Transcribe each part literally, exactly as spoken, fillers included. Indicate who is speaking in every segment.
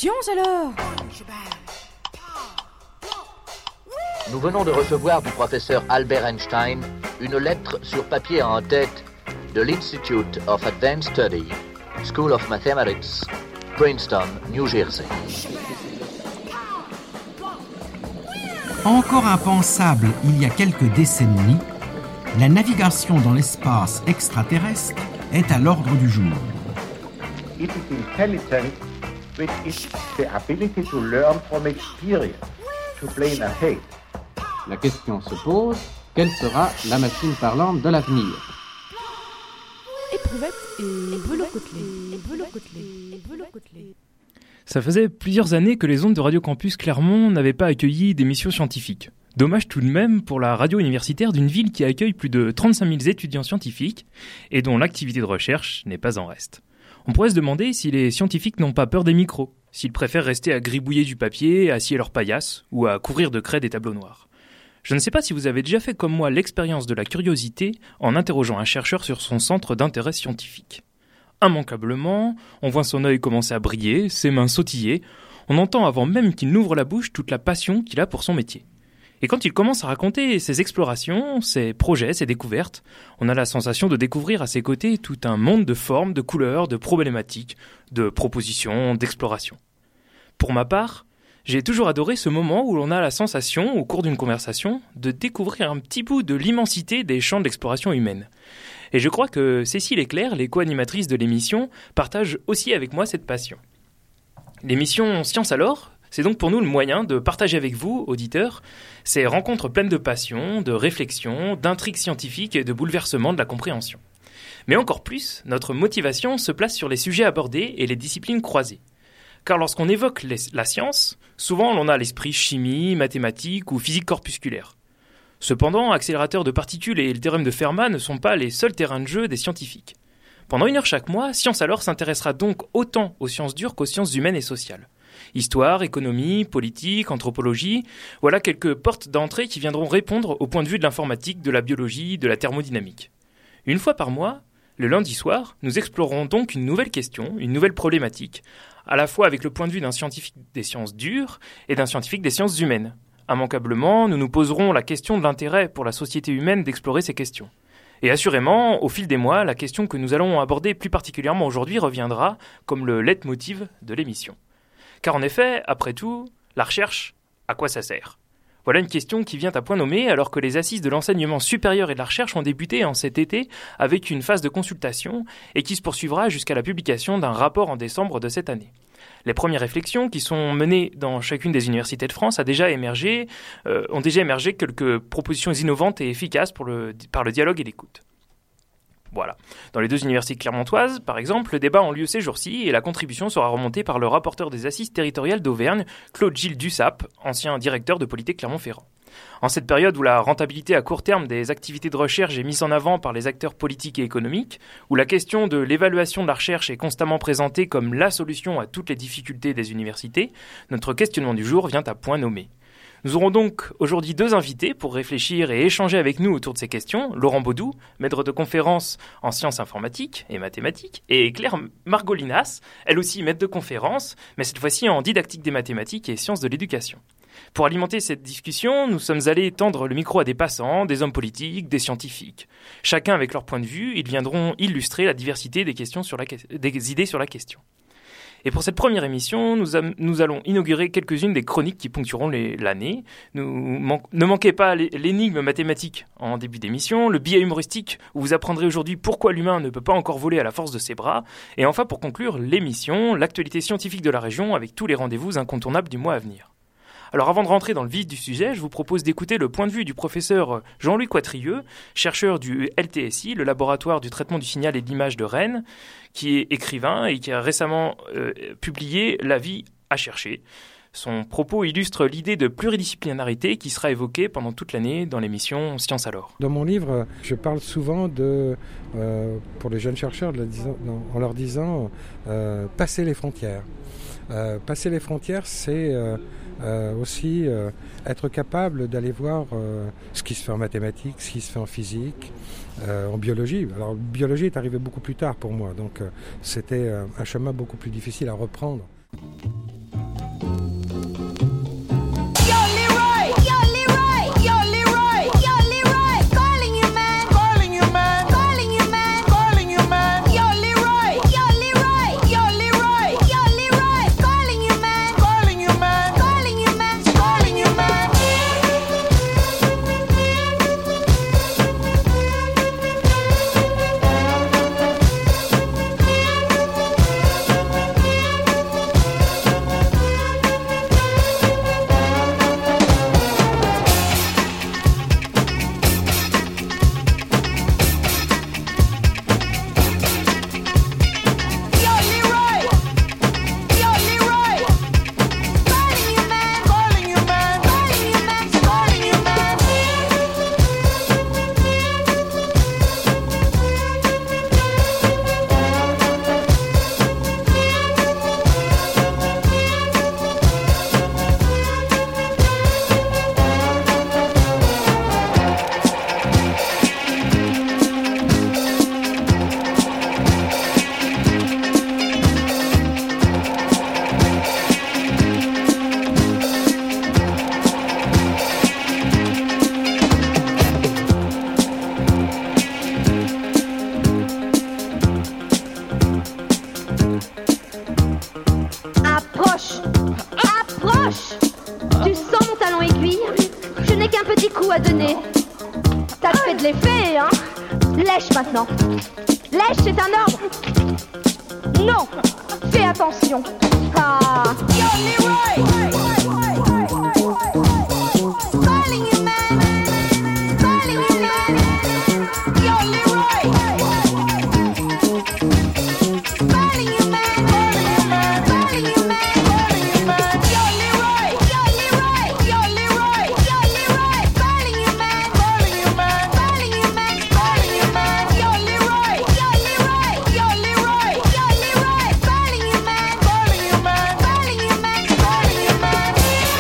Speaker 1: Science alors!
Speaker 2: Nous venons de recevoir du professeur Albert Einstein une lettre sur papier en tête de l'Institute of Advanced Study, School of Mathematics, Princeton, New Jersey.
Speaker 3: Encore impensable il y a quelques décennies, la navigation dans l'espace extraterrestre est à l'ordre du jour.
Speaker 4: It is intelligence which is the ability to learn from experience, to plan ahead.
Speaker 5: La question se pose, quelle sera la machine parlante de l'avenir?
Speaker 1: Éprouvette et velours côtelé, et velours côtelé, et velours côtelé.
Speaker 6: Ça faisait plusieurs années que les ondes de Radio Campus Clermont n'avaient pas accueilli d'émissions scientifiques. Dommage tout de même pour la radio universitaire d'une ville qui accueille plus de trente-cinq mille étudiants scientifiques et dont l'activité de recherche n'est pas en reste. On pourrait se demander si les scientifiques n'ont pas peur des micros, s'ils préfèrent rester à gribouiller du papier, à scier leur paillasse ou à couvrir de craie des tableaux noirs. Je ne sais pas si vous avez déjà fait comme moi l'expérience de la curiosité en interrogeant un chercheur sur son centre d'intérêt scientifique. Immanquablement, on voit son œil commencer à briller, ses mains sautiller, on entend avant même qu'il n'ouvre la bouche toute la passion qu'il a pour son métier. Et quand il commence à raconter ses explorations, ses projets, ses découvertes, on a la sensation de découvrir à ses côtés tout un monde de formes, de couleurs, de problématiques, de propositions, d'explorations. Pour ma part, j'ai toujours adoré ce moment où l'on a la sensation, au cours d'une conversation, de découvrir un petit bout de l'immensité des champs d'exploration humaine. Et je crois que Cécile et Claire, les co-animatrices de l'émission, partagent aussi avec moi cette passion. L'émission Science alors, c'est donc pour nous le moyen de partager avec vous, auditeurs, ces rencontres pleines de passion, de réflexion, d'intrigues scientifiques et de bouleversements de la compréhension. Mais encore plus, notre motivation se place sur les sujets abordés et les disciplines croisées. Car lorsqu'on évoque les, la science, souvent l'on a à l'esprit chimie, mathématiques ou physique corpusculaire. Cependant, accélérateurs de particules et le théorème de Fermat ne sont pas les seuls terrains de jeu des scientifiques. Pendant une heure chaque mois, Science alors s'intéressera donc autant aux sciences dures qu'aux sciences humaines et sociales. Histoire, économie, politique, anthropologie, voilà quelques portes d'entrée qui viendront répondre au point de vue de l'informatique, de la biologie, de la thermodynamique. Une fois par mois, le lundi soir, nous explorerons donc une nouvelle question, une nouvelle problématique, à la fois avec le point de vue d'un scientifique des sciences dures et d'un scientifique des sciences humaines. Immanquablement, nous nous poserons la question de l'intérêt pour la société humaine d'explorer ces questions. Et assurément, au fil des mois, la question que nous allons aborder plus particulièrement aujourd'hui reviendra comme le leitmotiv de l'émission. Car en effet, après tout, la recherche, à quoi ça sert ? Voilà une question qui vient à point nommé alors que les assises de l'enseignement supérieur et de la recherche ont débuté en cet été avec une phase de consultation et qui se poursuivra jusqu'à la publication d'un rapport en décembre de cette année. Les premières réflexions qui sont menées dans chacune des universités de France a déjà émergé, euh, ont déjà émergé quelques propositions innovantes et efficaces pour le, par le dialogue et l'écoute. Voilà. Dans les deux universités clermontoises, par exemple, le débat a lieu ces jours-ci et la contribution sera remontée par le rapporteur des assises territoriales d'Auvergne, Claude-Gilles Dussap, ancien directeur de Polytech Clermont-Ferrand. En cette période où la rentabilité à court terme des activités de recherche est mise en avant par les acteurs politiques et économiques, où la question de l'évaluation de la recherche est constamment présentée comme la solution à toutes les difficultés des universités, notre questionnement du jour vient à point nommé. Nous aurons donc aujourd'hui deux invités pour réfléchir et échanger avec nous autour de ces questions. Laurent Baudou, maître de conférences en sciences informatiques et mathématiques, et Claire Margolinas, elle aussi maître de conférences, mais cette fois-ci en didactique des mathématiques et sciences de l'éducation. Pour alimenter cette discussion, nous sommes allés tendre le micro à des passants, des hommes politiques, des scientifiques. Chacun avec leur point de vue, ils viendront illustrer la diversité des, questions sur la, des idées sur la question. Et pour cette première émission, nous, am- nous allons inaugurer quelques-unes des chroniques qui ponctueront les- l'année. Nous man- ne manquez pas l'énigme mathématique en début d'émission, le billet humoristique où vous apprendrez aujourd'hui pourquoi l'humain ne peut pas encore voler à la force de ses bras. Et enfin, pour conclure, l'émission, l'actualité scientifique de la région avec tous les rendez-vous incontournables du mois à venir. Alors avant de rentrer dans le vif du sujet, je vous propose d'écouter le point de vue du professeur Jean-Louis Quatrieux, chercheur du L T S I, le laboratoire du traitement du signal et de l'image de Rennes, qui est écrivain et qui a récemment euh, publié La vie à chercher. Son propos illustre l'idée de pluridisciplinarité qui sera évoquée pendant toute l'année dans l'émission Science alors.
Speaker 7: Dans mon livre, je parle souvent de, euh, pour les jeunes chercheurs, de la, en leur disant euh, passer les frontières. Euh, passer les frontières, c'est euh, euh, aussi euh, être capable d'aller voir euh, ce qui se fait en mathématiques, ce qui se fait en physique, euh, en biologie. Alors, la biologie est arrivée beaucoup plus tard pour moi, donc euh, c'était euh, un chemin beaucoup plus difficile à reprendre.
Speaker 8: Approche! Approche! Tu sens mon talon aiguille? Je n'ai qu'un petit coup à donner. T'as fait de l'effet, hein? Lèche maintenant. Lèche, c'est un ordre. Non! Fais attention. Ah! Yo, Leroy! Calling you, man! Calling you, man! Yo, Leroy! Calling you, man! Calling you, man! Yo, Leroy! Yo, Leroy! Yo, Leroy! Yo, Leroy! Calling you, man! Calling you, man! Calling you, man! Calling you, man! Yo, Leroy! Yo, Leroy! Yo, Leroy! Yo, Leroy! Calling you, man! Calling you, man! Calling you, man! Calling you, man!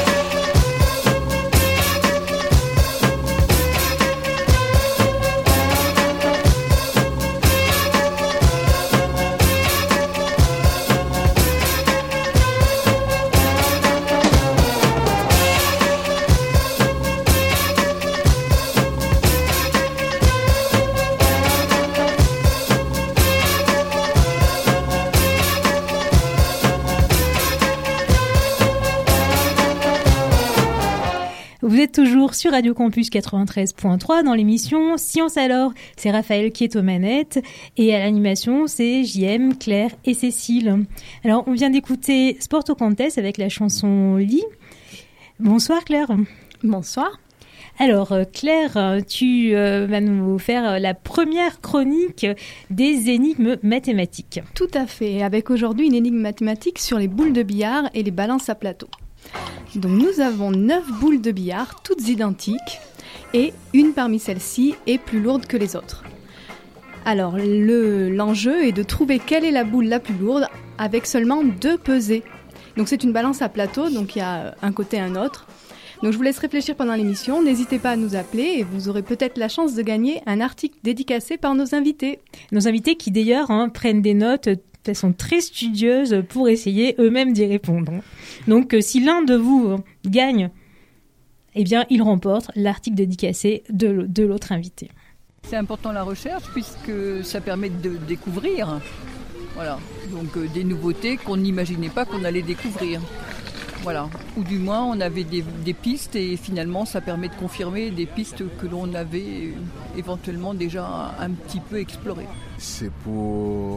Speaker 9: Vous êtes toujours sur Radio Campus quatre-vingt-treize point trois dans l'émission Science Alors. C'est Raphaël qui est aux manettes et à l'animation, c'est J M, Claire et Cécile. Alors, on vient d'écouter Sport au Contest avec la chanson Lee. Bonsoir Claire.
Speaker 1: Bonsoir.
Speaker 9: Alors Claire, tu euh, vas nous faire la première chronique des énigmes mathématiques.
Speaker 1: Tout à fait, avec aujourd'hui une énigme mathématique sur les boules de billard et les balances à plateau. Donc nous avons neuf boules de billard, toutes identiques, et une parmi celles-ci est plus lourde que les autres. Alors le, l'enjeu est de trouver quelle est la boule la plus lourde avec seulement deux pesées. Donc c'est une balance à plateau, donc il y a un côté et un autre. Donc je vous laisse réfléchir pendant l'émission, n'hésitez pas à nous appeler et vous aurez peut-être la chance de gagner un article dédicacé par nos invités.
Speaker 9: Nos invités qui d'ailleurs hein, prennent des notes de façon très studieuse pour essayer eux-mêmes d'y répondre. Donc euh, si l'un de vous euh, gagne, eh bien il remporte l'article dédicacé de, de l'autre invité.
Speaker 10: C'est important la recherche puisque ça permet de découvrir, voilà, donc euh, des nouveautés qu'on n'imaginait pas qu'on allait découvrir. Voilà. Ou du moins on avait des, des pistes et finalement ça permet de confirmer des pistes que l'on avait éventuellement déjà un, un petit peu explorées.
Speaker 11: C'est pour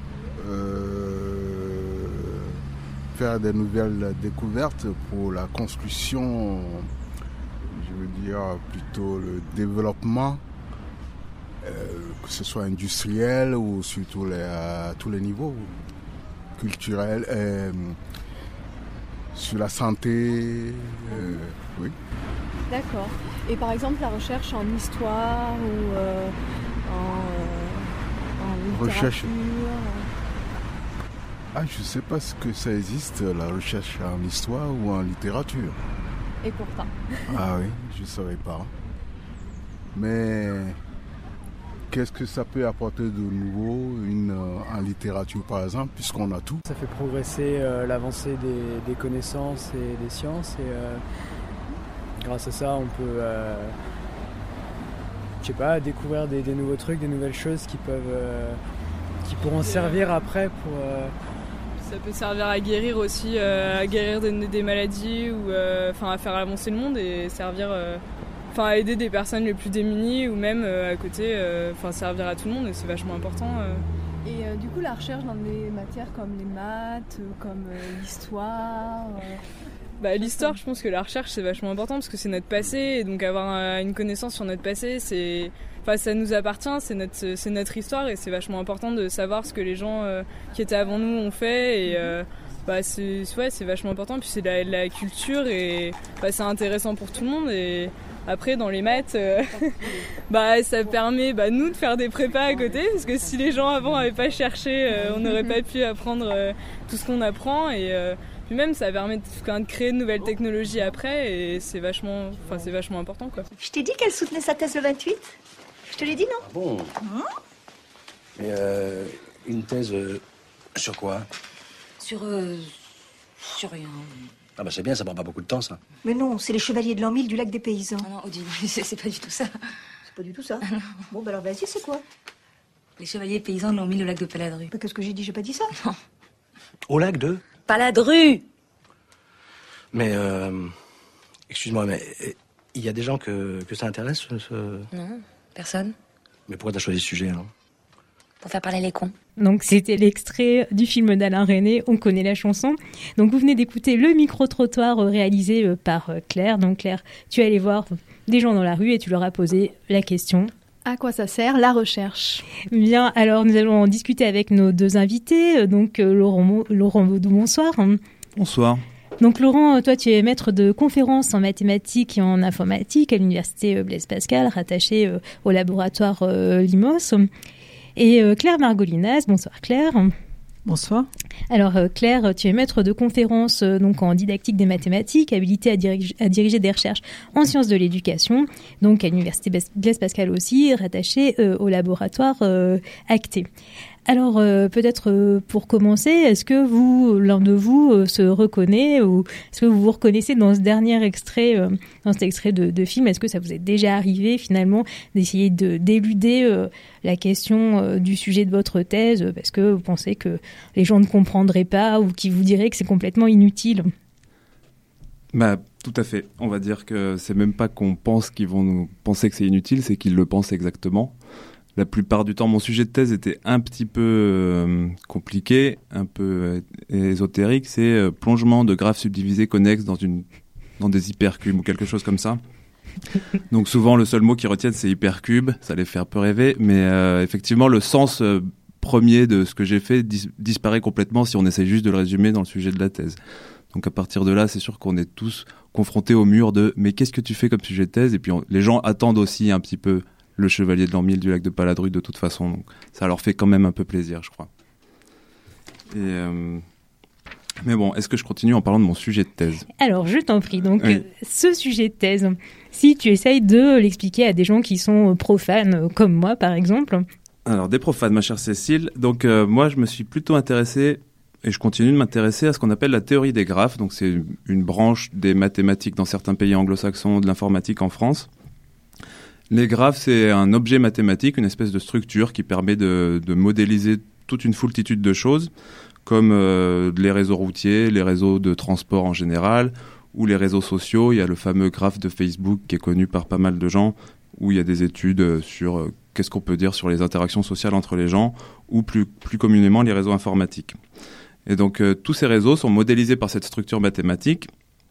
Speaker 11: euh, faire des nouvelles découvertes pour la construction, je veux dire plutôt le développement, euh, que ce soit industriel ou sur tous les, à tous les niveaux, culturels. Euh, Sur la santé, euh, oui.
Speaker 1: D'accord. Et par exemple, la recherche en histoire ou euh, en, euh, en littérature
Speaker 11: Recherche. Ah, je ne sais pas ce que ça existe, la recherche en histoire ou en littérature.
Speaker 1: Et pourtant.
Speaker 11: Ah oui, je ne saurais pas. Mais qu'est-ce que ça peut apporter de nouveau une, euh, en littérature par exemple, puisqu'on a tout?
Speaker 12: Ça fait progresser euh, l'avancée des, des connaissances et des sciences et euh, grâce à ça on peut, euh, je sais pas, découvrir des, des nouveaux trucs, des nouvelles choses qui peuvent, euh, qui pourront servir après pour... Euh...
Speaker 13: Ça peut servir à guérir aussi, euh, à guérir des, des maladies ou euh, enfin à faire avancer le monde et servir... Euh... Enfin, à aider des personnes les plus démunies ou même euh, à côté, euh, enfin servir à tout le monde et c'est vachement important. Euh.
Speaker 1: Et euh, du coup, la recherche dans des matières comme les maths, comme euh, l'histoire. Euh...
Speaker 13: Bah, l'histoire, je pense que la recherche c'est vachement important parce que c'est notre passé et donc avoir euh, une connaissance sur notre passé, c'est, enfin ça nous appartient, c'est notre, c'est notre histoire et c'est vachement important de savoir ce que les gens euh, qui étaient avant nous ont fait et. Euh, Bah c'est, ouais, c'est vachement important, puis c'est de la, de la culture et bah, c'est intéressant pour tout le monde. Et après, dans les maths, euh, bah, ça permet bah, nous de faire des prépas à côté, parce que si les gens avant n'avaient pas cherché, euh, on n'aurait pas pu apprendre euh, tout ce qu'on apprend. Et euh, puis même, ça permet de, de créer de nouvelles technologies après, et c'est vachement, c'est vachement important, quoi.
Speaker 14: Je t'ai dit qu'elle soutenait sa thèse le vingt-huit. Je te l'ai dit, non?
Speaker 15: Ah bon?
Speaker 14: Hum
Speaker 15: Mais euh, une thèse euh, sur quoi?
Speaker 14: Sur... Euh, sur rien.
Speaker 15: Ah bah c'est bien, ça prend pas beaucoup de temps, ça.
Speaker 14: Mais non, c'est les chevaliers de l'an mille du lac des paysans.
Speaker 16: Ah non, Odile, c'est, c'est pas du tout ça.
Speaker 14: C'est pas du tout ça? Ah non. Bon, bah alors vas-y, c'est quoi?
Speaker 16: Les chevaliers paysans de l'an mille du lac de Paladru.
Speaker 14: Bah, qu'est-ce que j'ai dit? J'ai pas dit ça?
Speaker 16: Non.
Speaker 15: Au lac de
Speaker 16: Paladru.
Speaker 15: Mais, euh, excuse-moi, mais il y a des gens que, que ça intéresse, ce... ce-
Speaker 16: Non, personne.
Speaker 15: Mais pourquoi t'as choisi ce sujet, alors?
Speaker 16: Pour faire parler les cons.
Speaker 9: Donc c'était l'extrait du film d'Alain Resnais, on connaît la chanson. Donc vous venez d'écouter le micro-trottoir euh, réalisé euh, par euh, Claire. Donc Claire, tu es allée voir des gens dans la rue et tu leur as posé la question.
Speaker 1: À quoi ça sert la recherche?
Speaker 9: Bien, alors nous allons en discuter avec nos deux invités. Euh, Donc euh, Laurent, Mo- Laurent Baudou, bonsoir.
Speaker 17: Bonsoir.
Speaker 9: Donc Laurent, toi tu es maître de conférences en mathématiques et en informatique à l'université euh, Blaise Pascal, rattaché euh, au laboratoire euh, Limos. Et euh, Claire Margolinas, bonsoir Claire.
Speaker 18: Bonsoir.
Speaker 9: Alors euh, Claire, tu es maître de conférences euh, donc en didactique des mathématiques, habilitée à, dirige- à diriger des recherches en sciences de l'éducation, donc à l'université Blaise- Blaise Pascal aussi, rattachée euh, au laboratoire euh, Acté. Alors euh, peut-être euh, pour commencer, est-ce que vous, l'un de vous, euh, se reconnaît ou est-ce que vous vous reconnaissez dans ce dernier extrait, euh, dans cet extrait de, de film? Est-ce que ça vous est déjà arrivé finalement d'essayer de d'éluder euh, la question euh, du sujet de votre thèse euh, parce que vous pensez que les gens ne comprendraient pas ou qui vous diraient que c'est complètement inutile?
Speaker 17: Bah, tout à fait. On va dire que c'est même pas qu'on pense qu'ils vont nous penser que c'est inutile, c'est qu'ils le pensent exactement. La plupart du temps, mon sujet de thèse était un petit peu euh, compliqué, un peu euh, ésotérique. C'est euh, plongement de graphes subdivisés connexes dans, une, dans des hypercubes ou quelque chose comme ça. Donc souvent, le seul mot qu'ils retiennent, c'est hypercube. Ça les fait un peu rêver. Mais euh, effectivement, le sens euh, premier de ce que j'ai fait dis- disparaît complètement si on essaie juste de le résumer dans le sujet de la thèse. Donc à partir de là, c'est sûr qu'on est tous confrontés au mur de « mais qu'est-ce que tu fais comme sujet de thèse ?» Et puis on- les gens attendent aussi un petit peu le chevalier de l'an mille du lac de Paladru de toute façon. Donc ça leur fait quand même un peu plaisir, je crois. Et euh... Mais bon, est-ce que je continue en parlant de mon sujet de thèse?
Speaker 9: Alors, je t'en prie. Donc,
Speaker 17: Oui.
Speaker 9: euh, ce sujet de thèse, si tu essayes de l'expliquer à des gens qui sont profanes, euh, comme moi, par exemple.
Speaker 17: Alors, des profanes, ma chère Cécile. Donc, euh, moi, je me suis plutôt intéressé, et je continue de m'intéresser à ce qu'on appelle la théorie des graphes. Donc, c'est une branche des mathématiques dans certains pays anglo-saxons, de l'informatique en France. Les graphes, c'est un objet mathématique, une espèce de structure qui permet de, de modéliser toute une foultitude de choses, comme euh, les réseaux routiers, les réseaux de transport en général, ou les réseaux sociaux. Il y a le fameux graphe de Facebook qui est connu par pas mal de gens, où il y a des études sur euh, qu'est-ce qu'on peut dire sur les interactions sociales entre les gens, ou plus, plus communément les réseaux informatiques. Et donc euh, tous ces réseaux sont modélisés par cette structure mathématique.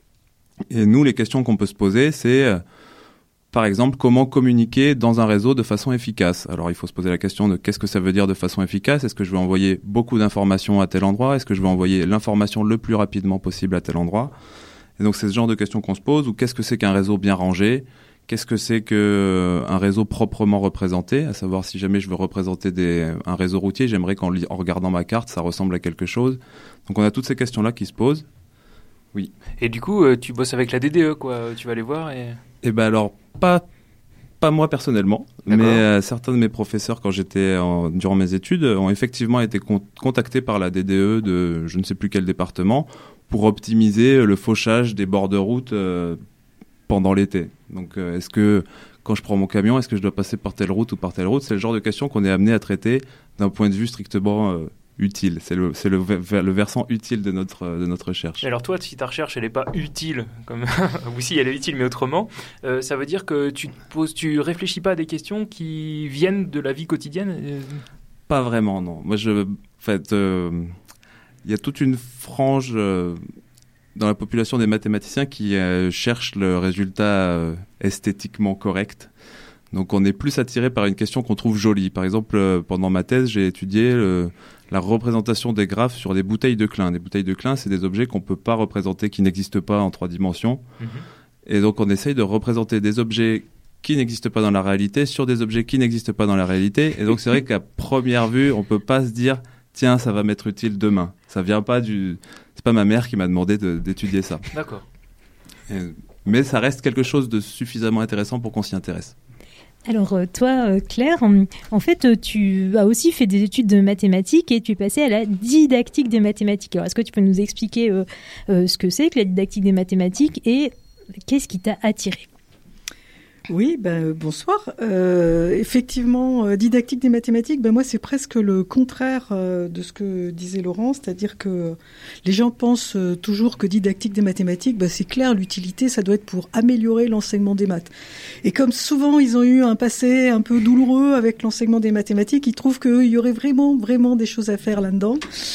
Speaker 17: Et nous, les questions qu'on peut se poser, c'est... Euh, Par exemple, comment communiquer dans un réseau de façon efficace? Alors, il faut se poser la question de qu'est-ce que ça veut dire de façon efficace? Est-ce que je veux envoyer beaucoup d'informations à tel endroit? Est-ce que je veux envoyer l'information le plus rapidement possible à tel endroit? Et donc, c'est ce genre de questions qu'on se pose. Ou qu'est-ce que c'est qu'un réseau bien rangé? Qu'est-ce que c'est qu'un réseau proprement représenté? À savoir, si jamais je veux représenter des, un réseau routier, j'aimerais qu'en li- en regardant ma carte, ça ressemble à quelque chose. Donc, on a toutes ces questions-là qui se posent. Oui.
Speaker 6: Et du coup, euh, tu bosses avec la D D E, quoi. Tu vas aller voir et...
Speaker 17: Eh ben alors, pas, pas moi personnellement, mais euh, certains de mes professeurs, quand j'étais en, durant mes études, ont effectivement été con- contactés par la D D E de je ne sais plus quel département pour optimiser le fauchage des bords de route euh, pendant l'été. Donc, euh, est-ce que quand je prends mon camion, est-ce que je dois passer par telle route ou par telle route? C'est le genre de question qu'on est amené à traiter d'un point de vue strictement euh, utile. C'est le, c'est le, ver- le versant utile de notre, de notre recherche.
Speaker 6: Et alors toi, si ta recherche elle n'est pas utile, comme ou si elle est utile mais autrement, euh, ça veut dire que tu te poses, tu réfléchis pas à des questions qui viennent de la vie quotidienne euh...
Speaker 17: Pas vraiment, non. Moi, je, en fait, euh, il y a toute une frange euh, dans la population des mathématiciens qui euh, cherchent le résultat euh, esthétiquement correct. Donc, on est plus attiré par une question qu'on trouve jolie. Par exemple, euh, pendant ma thèse, j'ai étudié le, la représentation des graphes sur des bouteilles de Klein. Des bouteilles de Klein, c'est des objets qu'on peut pas représenter, qui n'existent pas en trois dimensions. Mmh. Et donc, on essaye de représenter des objets qui n'existent pas dans la réalité sur des objets qui n'existent pas dans la réalité. Et donc, c'est vrai qu'à première vue, on peut pas se dire tiens, ça va m'être utile demain. Ça vient pas du... C'est pas ma mère qui m'a demandé de, d'étudier ça.
Speaker 6: D'accord.
Speaker 17: Et, mais ça reste quelque chose de suffisamment intéressant pour qu'on s'y intéresse.
Speaker 9: Alors toi, Claire, en fait, tu as aussi fait des études de mathématiques et tu es passée à la didactique des mathématiques. Alors, est-ce que tu peux nous expliquer euh, euh, ce que c'est que la didactique des mathématiques et qu'est-ce qui t'a attiré ?
Speaker 18: Oui, ben, bonsoir. Euh, effectivement, euh, didactique des mathématiques, ben, moi c'est presque le contraire euh, de ce que disait Laurent, c'est-à-dire que les gens pensent euh, toujours que didactique des mathématiques, ben, c'est clair, l'utilité, ça doit être pour améliorer l'enseignement des maths. Et comme souvent ils ont eu un passé un peu douloureux avec l'enseignement des mathématiques, ils trouvent qu'il y aurait vraiment, vraiment des choses à faire là-dedans.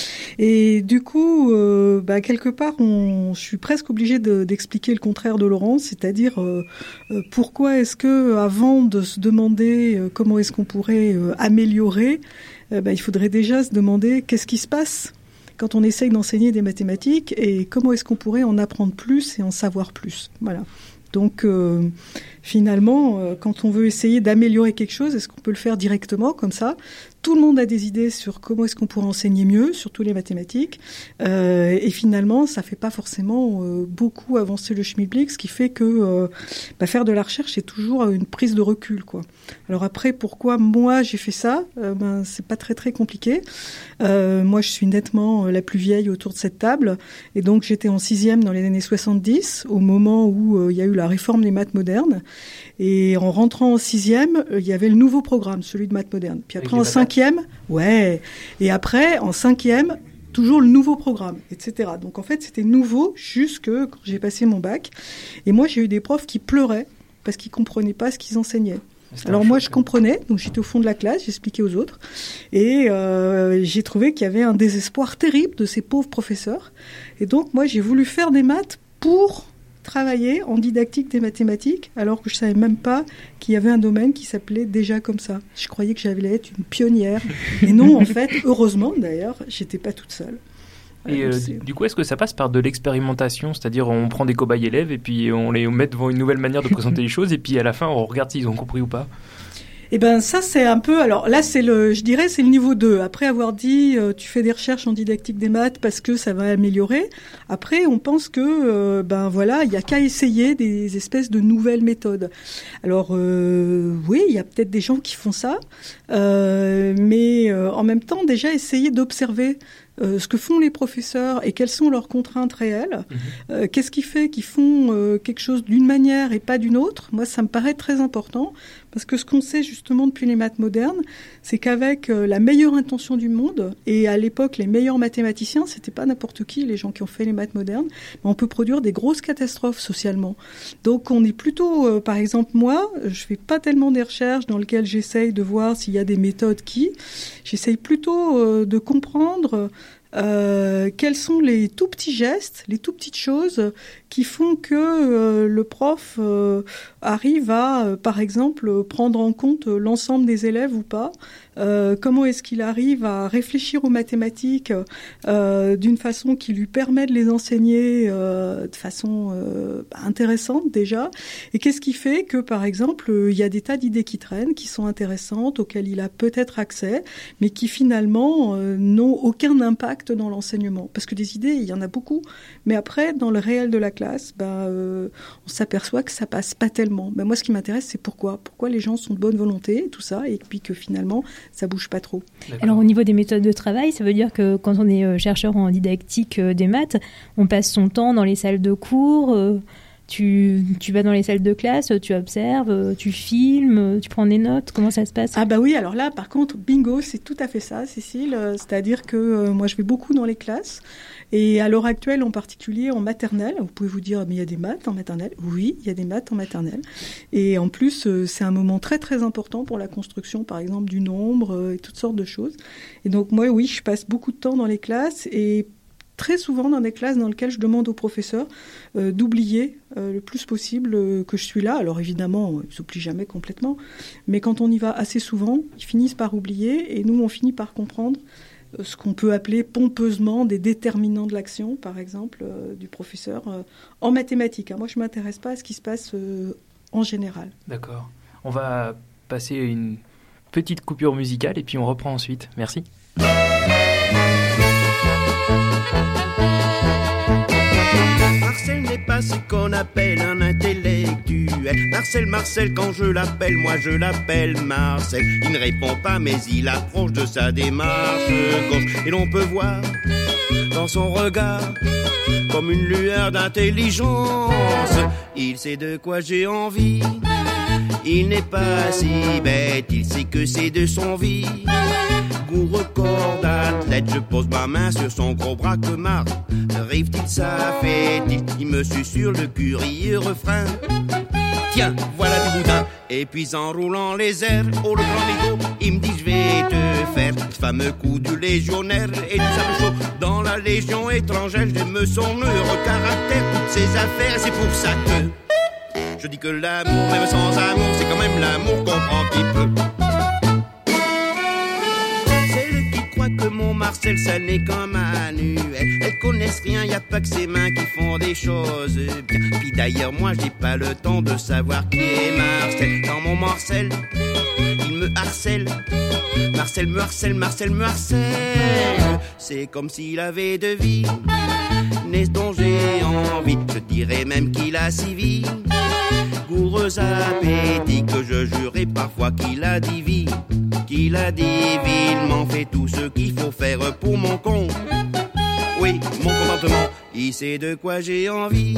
Speaker 18: Et du coup, euh, ben, quelque part, on, je suis presque obligée de, d'expliquer le contraire de Laurent, c'est-à-dire euh, euh, pourquoi est-ce que, avant de se demander euh, comment est-ce qu'on pourrait euh, améliorer, euh, ben, il faudrait déjà se demander qu'est-ce qui se passe quand on essaye d'enseigner des mathématiques et comment est-ce qu'on pourrait en apprendre plus et en savoir plus. Voilà. Donc, euh, finalement, euh, quand on veut essayer d'améliorer quelque chose, est-ce qu'on peut le faire directement, comme ça ? Tout le monde a des idées sur comment est-ce qu'on pourrait enseigner mieux, surtout les mathématiques. Euh, et finalement, ça fait pas forcément euh, beaucoup avancer le schmilblick, ce qui fait que euh, bah, faire de la recherche, c'est toujours une prise de recul, quoi. Alors après, pourquoi moi j'ai fait ça ? euh, ben, c'est pas très très compliqué. Euh, moi, je suis nettement la plus vieille autour de cette table. Et donc, j'étais en sixième dans les années soixante-dix, au moment où euh, il y a eu la réforme des maths modernes. Et en rentrant en sixième, il y avait le nouveau programme, celui de maths modernes. Puis après, en cinquième, ouais. Et après, en cinquième, toujours le nouveau programme, et cetera. Donc en fait, c'était nouveau jusque quand j'ai passé mon bac. Et moi, j'ai eu des profs qui pleuraient parce qu'ils comprenaient pas ce qu'ils enseignaient. C'était Alors moi, je comprenais, donc j'étais au fond de la classe, j'expliquais aux autres. Et euh, j'ai trouvé qu'il y avait un désespoir terrible de ces pauvres professeurs. Et donc moi, j'ai voulu faire des maths pour travailler en didactique des mathématiques, alors que je savais même pas qu'il y avait un domaine qui s'appelait déjà comme ça. Je croyais que j'allais être une pionnière. Et non, en fait, heureusement d'ailleurs, j'étais pas toute seule.
Speaker 6: Et euh, du coup, est-ce que ça passe par de l'expérimentation ? C'est-à-dire, on prend des cobayes élèves et puis on les met devant une nouvelle manière de présenter les choses et puis à la fin, on regarde s'ils ont compris ou pas ?
Speaker 18: Eh ben ça c'est un peu, alors là c'est le, je dirais c'est le niveau deux. Après avoir dit euh, tu fais des recherches en didactique des maths parce que ça va améliorer. Après on pense que euh, ben voilà il y a qu'à essayer des espèces de nouvelles méthodes. Alors euh, oui il y a peut-être des gens qui font ça, euh, mais euh, en même temps déjà essayer d'observer Euh, ce que font les professeurs et quelles sont leurs contraintes réelles. Mmh. Euh, qu'est-ce qui fait qu'ils font euh, quelque chose d'une manière et pas d'une autre ? Moi, ça me paraît très important parce que ce qu'on sait justement depuis les maths modernes, c'est qu'avec euh, la meilleure intention du monde et à l'époque les meilleurs mathématiciens, c'était pas n'importe qui, les gens qui ont fait les maths modernes, mais on peut produire des grosses catastrophes socialement. Donc on est plutôt, euh, par exemple moi, je fais pas tellement des recherches dans lesquelles j'essaye de voir s'il y a des méthodes qui, j'essaye plutôt euh, de comprendre Euh, quels sont les tout petits gestes, les tout petites choses qui font que euh, le prof euh, arrive à, euh, par exemple, prendre en compte l'ensemble des élèves ou pas. Euh, comment est-ce qu'il arrive à réfléchir aux mathématiques euh, d'une façon qui lui permet de les enseigner euh, de façon euh, intéressante déjà. Et qu'est-ce qui fait que, par exemple, il y a des tas d'idées qui traînent, qui sont intéressantes, auxquelles il a peut-être accès, mais qui finalement euh, n'ont aucun impact dans l'enseignement. Parce que des idées, il y en a beaucoup, mais après, dans le réel de la classe, bah, euh, on s'aperçoit que ça passe pas tellement. Bah, moi, ce qui m'intéresse, c'est pourquoi. Pourquoi les gens sont de bonne volonté, tout ça, et puis que finalement, ça bouge pas trop.
Speaker 9: Alors au niveau des méthodes de travail, ça veut dire que quand on est chercheur en didactique des maths, on passe son temps dans les salles de cours, euh, tu, tu vas dans les salles de classe, tu observes, tu filmes, tu prends des notes, comment ça se passe ?
Speaker 18: Ah bah oui, alors là par contre, bingo, c'est tout à fait ça, Cécile, c'est-à-dire que euh, moi je vais beaucoup dans les classes. Et à l'heure actuelle, en particulier en maternelle, vous pouvez vous dire, mais il y a des maths en maternelle. Oui, il y a des maths en maternelle. Et en plus, euh, c'est un moment très très important pour la construction, par exemple, du nombre euh, et toutes sortes de choses. Et donc moi, oui, je passe beaucoup de temps dans les classes et très souvent dans des classes dans lesquelles je demande aux professeurs euh, d'oublier euh, le plus possible euh, que je suis là. Alors évidemment, ils ne s'oublient jamais complètement. Mais quand on y va assez souvent, ils finissent par oublier et nous, on finit par comprendre ce qu'on peut appeler pompeusement des déterminants de l'action, par exemple, euh, du professeur euh, en mathématiques. Hein. Moi, je ne m'intéresse pas à ce qui se passe euh, en général.
Speaker 6: D'accord. On va passer une petite coupure musicale et puis on reprend ensuite. Merci.
Speaker 19: Marcel n'est pas ce qu'on appelle un intellectuel. Marcel, Marcel, quand je l'appelle, moi je l'appelle Marcel. Il ne répond pas, mais il approche de sa démarche gauche. Et l'on peut voir dans son regard comme une lueur d'intelligence. Il sait de quoi j'ai envie Il n'est pas si bête, il sait que c'est de son vie. Goût record d'athlète, je pose ma main sur son gros bras que marre. Arrive-t-il, ça fait-il, il me susurre le curieux refrain. Tiens, voilà du boudin. Et puis en roulant les airs, oh le grand Nico, il me dit je vais te faire ce fameux coup du légionnaire et du sable chaud. Dans la légion étrangère, j'aime son heureux caractère, toutes ses affaires, c'est pour ça que je dis que l'amour, même sans amour, c'est quand même l'amour qu'on prend qui peut. Celles qui croient que mon Marcel, ça n'est qu'un manuel, elles connaissent rien, y a pas que ses mains qui font des choses bien. Puis d'ailleurs, moi, j'ai pas le temps de savoir qui est Marcel. Dans mon Marcel, il me harcèle. Marcel me harcèle, Marcel me harcèle. C'est comme s'il avait de vie, n'est-ce dont j'ai envie. Je dirais même qu'il a si vie, goureux appétit, que je jurais parfois qu'il a dit vie, qu'il a dit ville, m'en fait tout ce qu'il faut faire pour mon compte. Oui, mon contentement, il sait de quoi j'ai envie.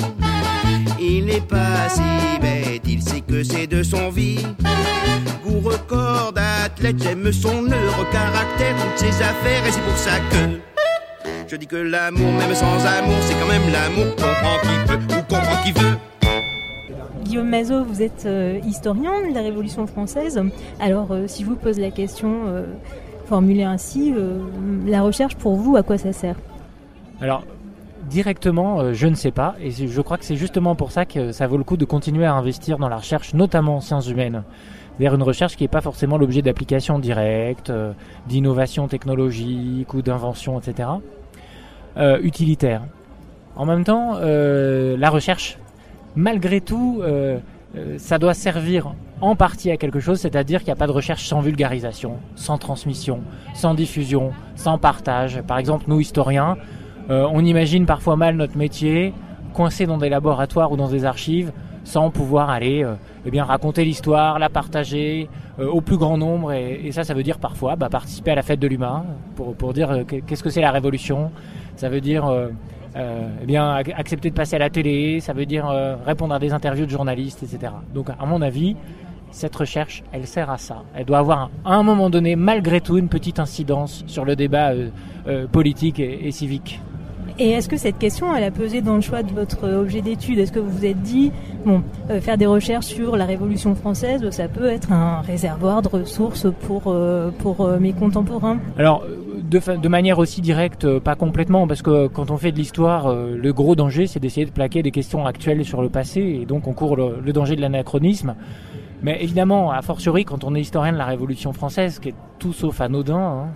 Speaker 19: Il n'est pas si bête, il sait que c'est de son vie. Goût record d'athlète, j'aime son heureux caractère, toutes ses affaires, et c'est pour ça que je dis que l'amour, même sans amour, c'est quand même l'amour qu'on prend qui peut ou qu'on prend qui veut.
Speaker 9: Guillaume Mazot, vous êtes euh, historien de la Révolution française. Alors, euh, si je vous pose la question euh, formulée ainsi, euh, la recherche pour vous, à quoi ça sert ?
Speaker 20: Alors, directement, euh, je ne sais pas. Et je crois que c'est justement pour ça que ça vaut le coup de continuer à investir dans la recherche, notamment en sciences humaines. C'est-à-dire une recherche qui n'est pas forcément l'objet d'applications directes, euh, d'innovations technologiques ou d'inventions, et cetera. Euh, utilitaires. En même temps, euh, la recherche, malgré tout, euh, euh, ça doit servir en partie à quelque chose, c'est-à-dire qu'il n'y a pas de recherche sans vulgarisation, sans transmission, sans diffusion, sans partage. Par exemple, nous, historiens, euh, on imagine parfois mal notre métier coincé dans des laboratoires ou dans des archives sans pouvoir aller euh, eh bien, raconter l'histoire, la partager euh, au plus grand nombre. Et, et ça, ça veut dire parfois bah, participer à la fête de l'humain pour, pour dire euh, qu'est-ce que c'est la révolution. Ça veut dire... Euh, Euh, eh bien, accepter de passer à la télé, ça veut dire euh, répondre à des interviews de journalistes, et cetera. Donc, à mon avis, cette recherche, elle sert à ça. Elle doit avoir, à un moment donné, malgré tout, une petite incidence sur le débat euh, euh, politique et, et civique.
Speaker 9: Et est-ce que cette question, elle a pesé dans le choix de votre objet d'étude ? Est-ce que vous vous êtes dit, bon, euh, faire des recherches sur la Révolution française, ça peut être un réservoir de ressources pour, euh, pour euh, mes contemporains ?
Speaker 20: Alors, de, de manière aussi directe, euh, pas complètement, parce que quand on fait de l'histoire, euh, le gros danger, c'est d'essayer de plaquer des questions actuelles sur le passé, et donc on court le, le danger de l'anachronisme. Mais évidemment, a fortiori, quand on est historien de la Révolution française, qui est tout sauf anodin, hein,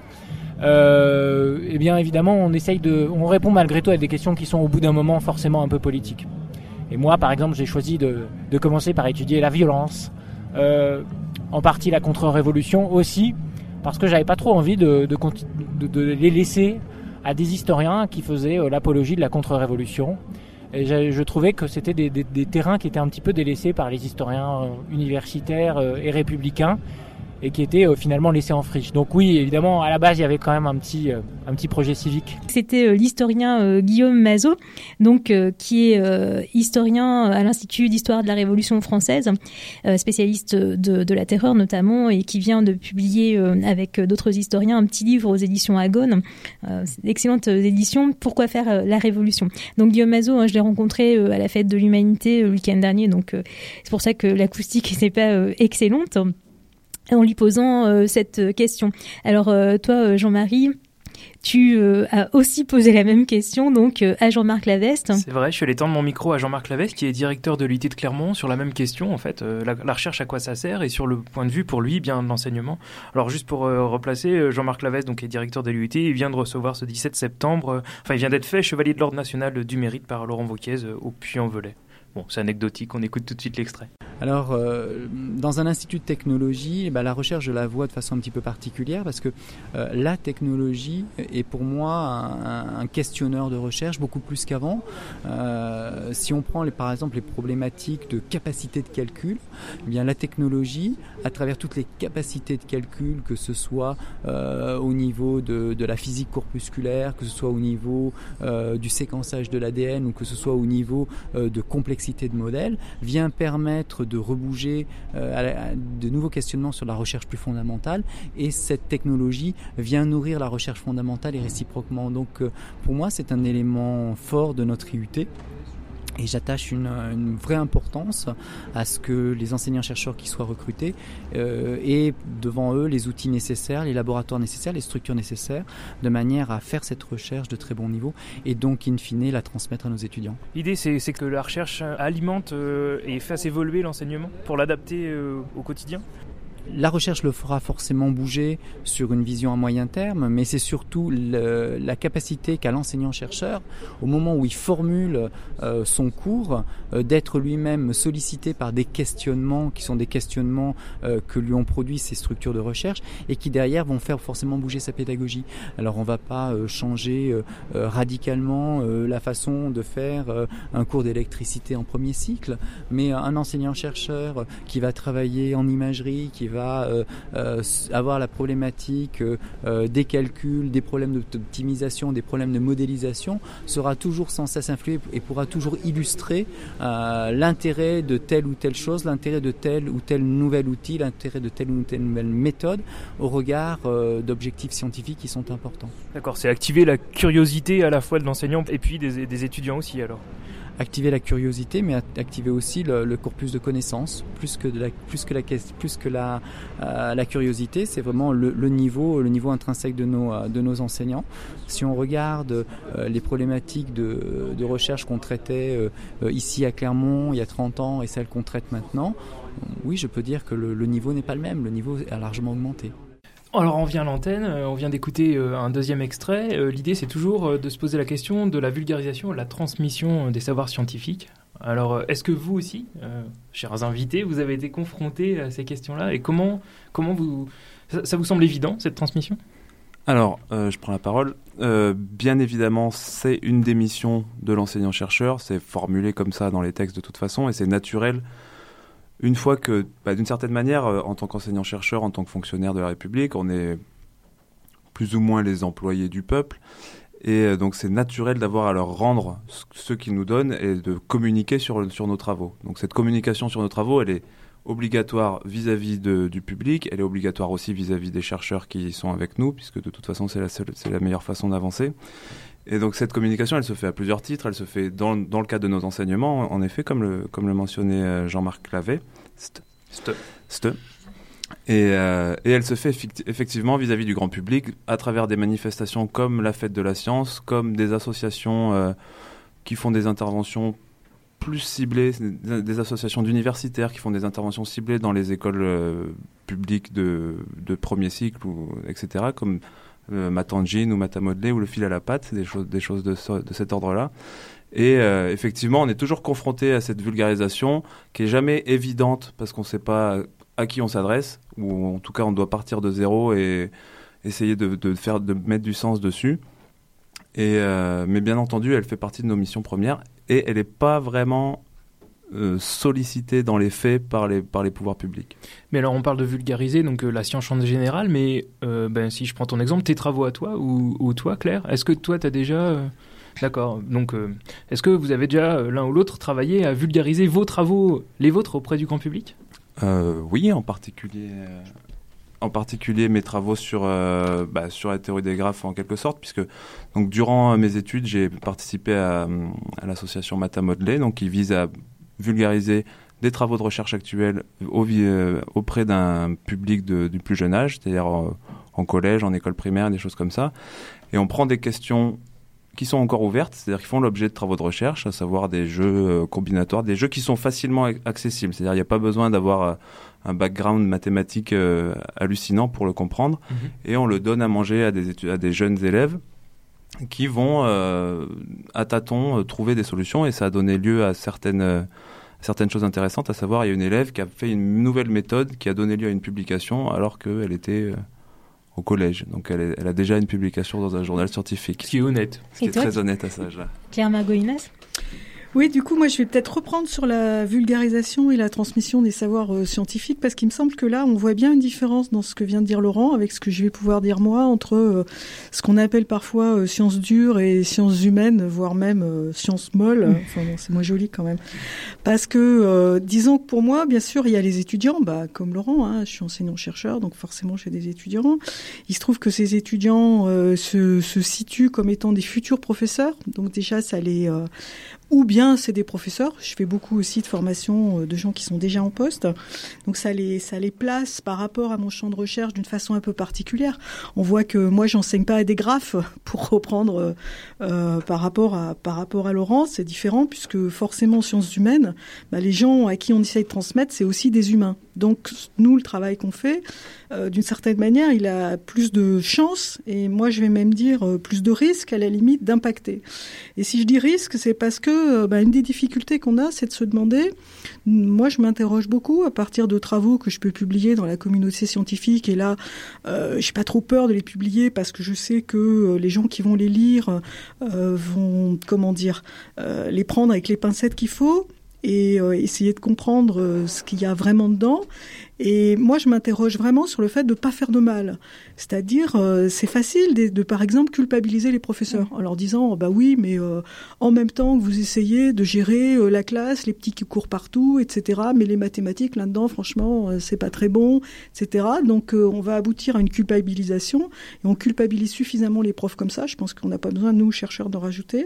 Speaker 20: Euh, eh bien évidemment on essaye de, on répond malgré tout à des questions qui sont au bout d'un moment forcément un peu politiques. Et moi par exemple j'ai choisi de, de commencer par étudier la violence, euh, en partie la contre-révolution aussi, parce que j'avais pas trop envie de, de, de, de les laisser à des historiens qui faisaient euh, l'apologie de la contre-révolution. Et je, je trouvais que c'était des, des, des terrains qui étaient un petit peu délaissés par les historiens euh, universitaires euh, et républicains, et qui était euh, finalement laissé en friche. Donc oui, évidemment, à la base, il y avait quand même un petit, euh, un petit projet civique.
Speaker 9: C'était euh, l'historien euh, Guillaume Mazot, donc euh, qui est euh, historien à l'Institut d'histoire de la Révolution française, euh, spécialiste de, de la terreur notamment, et qui vient de publier euh, avec d'autres historiens un petit livre aux éditions Agone, euh, d'excellentes éditions, Pourquoi faire euh, la Révolution. Donc Guillaume Mazot, hein, je l'ai rencontré euh, à la fête de l'Humanité euh, le week-end dernier, donc euh, c'est pour ça que l'acoustique n'est pas euh, excellente, en lui posant euh, cette question. Alors euh, toi, euh, Jean-Marie, tu euh, as aussi posé la même question donc euh, à Jean-Marc Laveste.
Speaker 6: C'est vrai, je suis allé tendre mon micro à Jean-Marc Laveste, qui est directeur de l'U T de Clermont, sur la même question, en fait, euh, la, la recherche à quoi ça sert, et sur le point de vue, pour lui, bien de l'enseignement. Alors juste pour euh, replacer, euh, Jean-Marc Laveste, donc, est directeur de l'U T, il vient de recevoir ce dix-sept septembre, euh, enfin il vient d'être fait chevalier de l'Ordre national du mérite par Laurent Wauquiez euh, au Puy-en-Velay. Bon, c'est anecdotique, on écoute tout de suite l'extrait.
Speaker 21: Alors, euh, dans un institut de technologie, eh ben, la recherche, je la vois de façon un petit peu particulière parce que euh, la technologie est pour moi un, un questionneur de recherche beaucoup plus qu'avant. Euh, si on prend les, par exemple les problématiques de capacité de calcul, eh bien la technologie, à travers toutes les capacités de calcul, que ce soit euh, au niveau de, de la physique corpusculaire, que ce soit au niveau euh, du séquençage de l'A D N ou que ce soit au niveau euh, de complexité de modèles, vient permettre de rebouger euh, à la, à de nouveaux questionnements sur la recherche plus fondamentale, et cette technologie vient nourrir la recherche fondamentale et réciproquement. Donc euh, pour moi, c'est un élément fort de notre I U T. Et j'attache une, une vraie importance à ce que les enseignants-chercheurs qui soient recrutés euh, aient devant eux les outils nécessaires, les laboratoires nécessaires, les structures nécessaires, de manière à faire cette recherche de très bon niveau et donc, in fine, la transmettre à nos étudiants.
Speaker 6: L'idée, c'est, c'est que la recherche alimente euh, et fasse évoluer l'enseignement pour l'adapter euh, au quotidien.
Speaker 21: La recherche le fera forcément bouger sur une vision à moyen terme, mais c'est surtout le, la capacité qu'a l'enseignant-chercheur, au moment où il formule euh, son cours, euh, d'être lui-même sollicité par des questionnements qui sont des questionnements euh, que lui ont produit ces structures de recherche et qui derrière vont faire forcément bouger sa pédagogie. Alors on ne va pas euh, changer euh, euh, radicalement euh, la façon de faire euh, un cours d'électricité en premier cycle, mais un enseignant-chercheur qui va travailler en imagerie, qui va Euh, euh, avoir la problématique euh, des calculs, des problèmes d'optimisation, des problèmes de modélisation, sera toujours sans cesse influé et pourra toujours illustrer euh, l'intérêt de telle ou telle chose, l'intérêt de tel ou tel nouvel outil, l'intérêt de telle ou telle nouvelle méthode au regard euh, d'objectifs scientifiques qui sont importants.
Speaker 6: D'accord, c'est activer la curiosité à la fois de l'enseignant et puis des, des étudiants aussi alors.
Speaker 21: Activer la curiosité, mais activer aussi le, le corpus de connaissances, plus que de la, plus que la, plus que la, euh, la curiosité, c'est vraiment le, le niveau, le niveau intrinsèque de nos, de nos enseignants. Si on regarde euh, les problématiques de, de recherche qu'on traitait euh, ici à Clermont il y a trente ans et celles qu'on traite maintenant, oui, je peux dire que le, le niveau n'est pas le même, le niveau a largement augmenté.
Speaker 6: Alors on vient à l'antenne, on vient d'écouter un deuxième extrait. L'idée c'est toujours de se poser la question de la vulgarisation, de la transmission des savoirs scientifiques. Alors est-ce que vous aussi, euh, chers invités, vous avez été confrontés à ces questions-là et comment, comment vous, ça, ça vous semble évident cette transmission ?
Speaker 17: Alors, euh, je prends la parole. Euh, bien évidemment, c'est une des missions de l'enseignant-chercheur, c'est formulé comme ça dans les textes de toute façon et c'est naturel. Une fois que, bah, d'une certaine manière, euh, en tant qu'enseignant-chercheur, en tant que fonctionnaire de la République, on est plus ou moins les employés du peuple. Et euh, donc, c'est naturel d'avoir à leur rendre ce qu'ils nous donnent et de communiquer sur, sur nos travaux. Donc, cette communication sur nos travaux, elle est obligatoire vis-à-vis de, du public. Elle est obligatoire aussi vis-à-vis des chercheurs qui sont avec nous, puisque de toute façon, c'est la, seule, c'est la meilleure façon d'avancer. Et donc cette communication, elle se fait à plusieurs titres. Elle se fait dans, dans le cadre de nos enseignements, en effet, comme le, comme le mentionnait Jean-Marc Clavet. St. St. St. Et, euh, et elle se fait effectivement vis-à-vis du grand public à travers des manifestations comme la Fête de la Science, comme des associations euh, qui font des interventions plus ciblées, des, des associations d'universitaires qui font des interventions ciblées dans les écoles euh, publiques de, de premier cycle, ou, et cetera, comme Euh, Matangine ou Matamodelé ou le fil à la patte, des choses, des choses de, de cet ordre-là. Et euh, effectivement, on est toujours confronté à cette vulgarisation qui est jamais évidente parce qu'on ne sait pas à qui on s'adresse, ou en tout cas on doit partir de zéro et essayer de, de, faire, de mettre du sens dessus. Et, euh, mais bien entendu, elle fait partie de nos missions premières et elle n'est pas vraiment Euh, sollicité dans les faits par les, par les pouvoirs publics.
Speaker 6: Mais alors on parle de vulgariser, donc euh, la science en général, mais euh, ben, si je prends ton exemple, tes travaux à toi ou, ou toi Claire, est-ce que toi tu as déjà... Euh... D'accord, donc euh, est-ce que vous avez déjà euh, l'un ou l'autre travaillé à vulgariser vos travaux, les vôtres, auprès du grand public ?
Speaker 17: euh, Oui, en particulier... Euh... En particulier mes travaux sur, euh, bah, sur la théorie des graphes en quelque sorte, puisque donc, durant mes études, j'ai participé à, à l'association Matamodelé, donc qui vise à vulgariser des travaux de recherche actuels au, euh, auprès d'un public de, du plus jeune âge, c'est-à-dire euh, en collège, en école primaire, des choses comme ça. Et on prend des questions qui sont encore ouvertes, c'est-à-dire qui font l'objet de travaux de recherche, à savoir des jeux euh, combinatoires, des jeux qui sont facilement accessibles, c'est-à-dire il n'y a pas besoin d'avoir euh, un background mathématique euh, hallucinant pour le comprendre, mmh. Et on le donne à manger à des, étu- à des jeunes élèves qui vont euh, à tâtons euh, trouver des solutions, et ça a donné lieu à certaines, euh, certaines choses intéressantes, à savoir il y a une élève qui a fait une nouvelle méthode qui a donné lieu à une publication alors qu'elle était euh, au collège, donc elle, est, elle a déjà une publication dans un journal scientifique.
Speaker 6: Ce qui est honnête.
Speaker 17: Ce qui est très honnête à cet âge-là.
Speaker 9: Claire Margot-Inès ?
Speaker 18: Oui, du coup, moi, je vais peut-être reprendre sur la vulgarisation et la transmission des savoirs euh, scientifiques, parce qu'il me semble que là, on voit bien une différence dans ce que vient de dire Laurent, avec ce que je vais pouvoir dire moi, entre euh, ce qu'on appelle parfois euh, sciences dures et sciences humaines, voire même euh, sciences molles. Enfin bon, c'est moins joli quand même. Parce que, euh, disons que pour moi, bien sûr, il y a les étudiants, bah, comme Laurent, hein, je suis enseignant-chercheur, donc forcément, j'ai des étudiants. Il se trouve que ces étudiants euh, se, se situent comme étant des futurs professeurs, donc déjà, ça les... Euh, ou bien c'est des professeurs. Je fais beaucoup aussi de formations de gens qui sont déjà en poste. Donc ça les, ça les place par rapport à mon champ de recherche d'une façon un peu particulière. On voit que moi, j'enseigne pas à des graphes, pour reprendre euh, par rapport à, par rapport à Laurent. C'est différent puisque forcément, en sciences humaines, bah, les gens à qui on essaye de transmettre, c'est aussi des humains. Donc nous, le travail qu'on fait, euh, d'une certaine manière, il a plus de chances et moi, je vais même dire euh, plus de risques à la limite d'impacter. Et si je dis risque, c'est parce que euh, bah, une des difficultés qu'on a, c'est de se demander, moi je m'interroge beaucoup à partir de travaux que je peux publier dans la communauté scientifique et là, euh, j'ai pas trop peur de les publier parce que je sais que euh, les gens qui vont les lire euh, vont, comment dire, euh, les prendre avec les pincettes qu'il faut et euh, essayer de comprendre euh, ce qu'il y a vraiment dedans. Et moi, je m'interroge vraiment sur le fait de ne pas faire de mal. C'est-à-dire, euh, c'est facile de, de, par exemple, culpabiliser les professeurs en leur disant, bah oui, mais euh, en même temps que vous essayez de gérer euh, la classe, les petits qui courent partout, et cetera. Mais les mathématiques, là-dedans, franchement, euh, c'est pas très bon, et cetera. Donc, euh, on va aboutir à une culpabilisation. Et on culpabilise suffisamment les profs comme ça. Je pense qu'on n'a pas besoin, nous, chercheurs, d'en rajouter.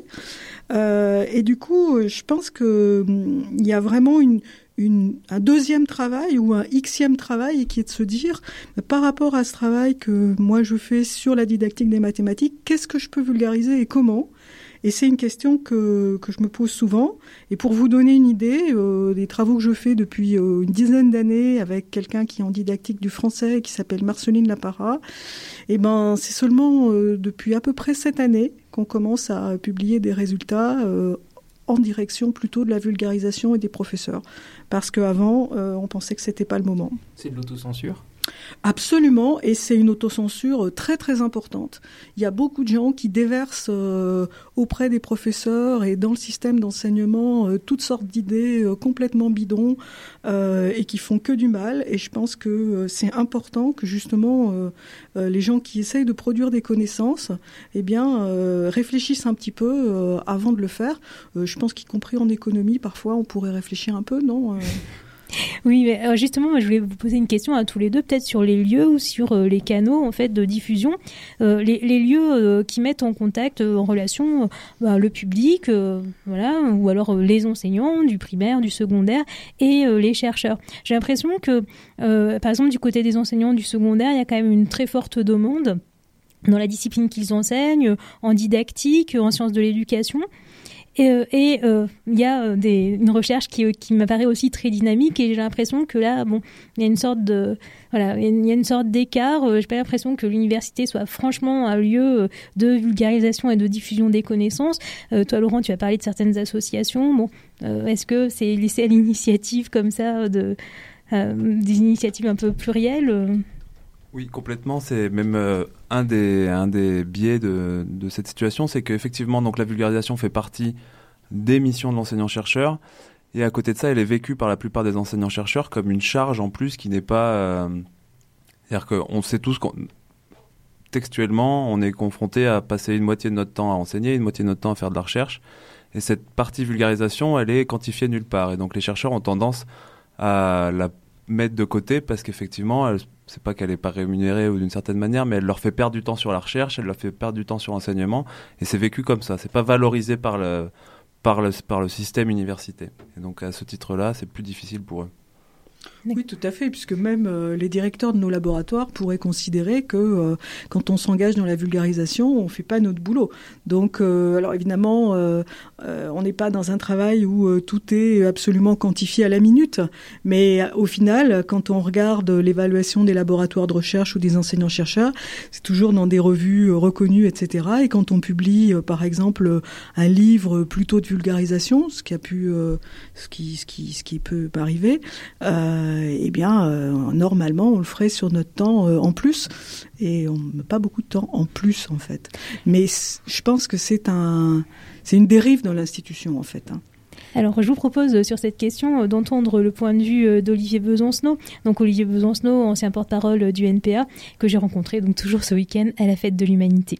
Speaker 18: Euh, et du coup, je pense que hum, il y a vraiment une... Une, un deuxième travail ou un xème travail qui est de se dire, par rapport à ce travail que moi je fais sur la didactique des mathématiques, qu'est-ce que je peux vulgariser et comment ? Et c'est une question que, que je me pose souvent. Et pour vous donner une idée, euh, des travaux que je fais depuis euh, une dizaine d'années avec quelqu'un qui est en didactique du français, qui s'appelle Marceline Lapara, et ben, c'est seulement euh, depuis à peu près cette année qu'on commence à publier des résultats euh, en direction plutôt de la vulgarisation et des professeurs. Parce qu'avant, euh, on pensait que c'était pas le moment.
Speaker 6: C'est de l'autocensure ?
Speaker 18: Absolument, et c'est une autocensure très très importante. Il y a beaucoup de gens qui déversent euh, auprès des professeurs et dans le système d'enseignement euh, toutes sortes d'idées euh, complètement bidons euh, et qui font que du mal. Et je pense que euh, c'est important que justement euh, euh, les gens qui essayent de produire des connaissances, eh bien euh, réfléchissent un petit peu euh, avant de le faire. Euh, je pense qu'y compris en économie, parfois on pourrait réfléchir un peu, non euh
Speaker 9: Oui, mais euh, justement, moi, je voulais vous poser une question à tous les deux, peut-être sur les lieux ou sur euh, les canaux en fait de diffusion, euh, les, les lieux euh, qui mettent en contact, euh, en relation, euh, bah, le public, euh, voilà, ou alors euh, les enseignants du primaire, du secondaire et euh, les chercheurs. J'ai l'impression que, euh, par exemple, du côté des enseignants du secondaire, il y a quand même une très forte demande dans la discipline qu'ils enseignent, en didactique, en sciences de l'éducation. Et il et, euh, y a euh, des, une recherche qui, qui m'apparaît aussi très dynamique et j'ai l'impression que là, bon, il y a une sorte de, voilà, il y a une sorte d'écart. Euh, j'ai pas l'impression que l'université soit franchement un lieu de vulgarisation et de diffusion des connaissances. Euh, toi, Laurent, tu as parlé de certaines associations. Bon, euh, est-ce que c'est laissé à l'initiative comme ça de euh, des initiatives un peu plurielles euh
Speaker 17: Oui, complètement. C'est même euh, un des un des biais de de cette situation, c'est qu'effectivement, donc la vulgarisation fait partie des missions de l'enseignant-chercheur, et à côté de ça, elle est vécue par la plupart des enseignants-chercheurs comme une charge en plus qui n'est pas. Euh, c'est-à-dire qu'on sait tous qu'on textuellement, on est confronté à passer une moitié de notre temps à enseigner, une moitié de notre temps à faire de la recherche, et cette partie vulgarisation, elle est quantifiée nulle part, et donc les chercheurs ont tendance à la mettre de côté parce qu'effectivement, elle, c'est pas qu'elle est pas rémunérée ou d'une certaine manière, mais elle leur fait perdre du temps sur la recherche, elle leur fait perdre du temps sur l'enseignement, et c'est vécu comme ça. C'est pas valorisé par le par le par le système université. Et donc à ce titre-là, c'est plus difficile pour eux.
Speaker 18: Oui, tout à fait, puisque même euh, les directeurs de nos laboratoires pourraient considérer que euh, quand on s'engage dans la vulgarisation, on ne fait pas notre boulot. Donc, euh, alors évidemment, euh, euh, on n'est pas dans un travail où euh, tout est absolument quantifié à la minute, mais euh, au final, quand on regarde l'évaluation des laboratoires de recherche ou des enseignants-chercheurs, c'est toujours dans des revues euh, reconnues, et cetera. Et quand on publie, euh, par exemple, un livre plutôt de vulgarisation, ce qui a pu, euh, ce qui, ce qui, ce qui peut arriver, euh, eh bien, euh, normalement, on le ferait sur notre temps euh, en plus, et on n'a pas beaucoup de temps en plus, en fait. Mais je pense que c'est un, c'est une dérive dans l'institution, en fait. Hein.
Speaker 9: Alors, je vous propose euh, sur cette question euh, d'entendre le point de vue euh, d'Olivier Besancenot. Donc, Olivier Besancenot, ancien porte-parole euh, du N P A, que j'ai rencontré donc toujours ce week-end à la Fête de l'Humanité.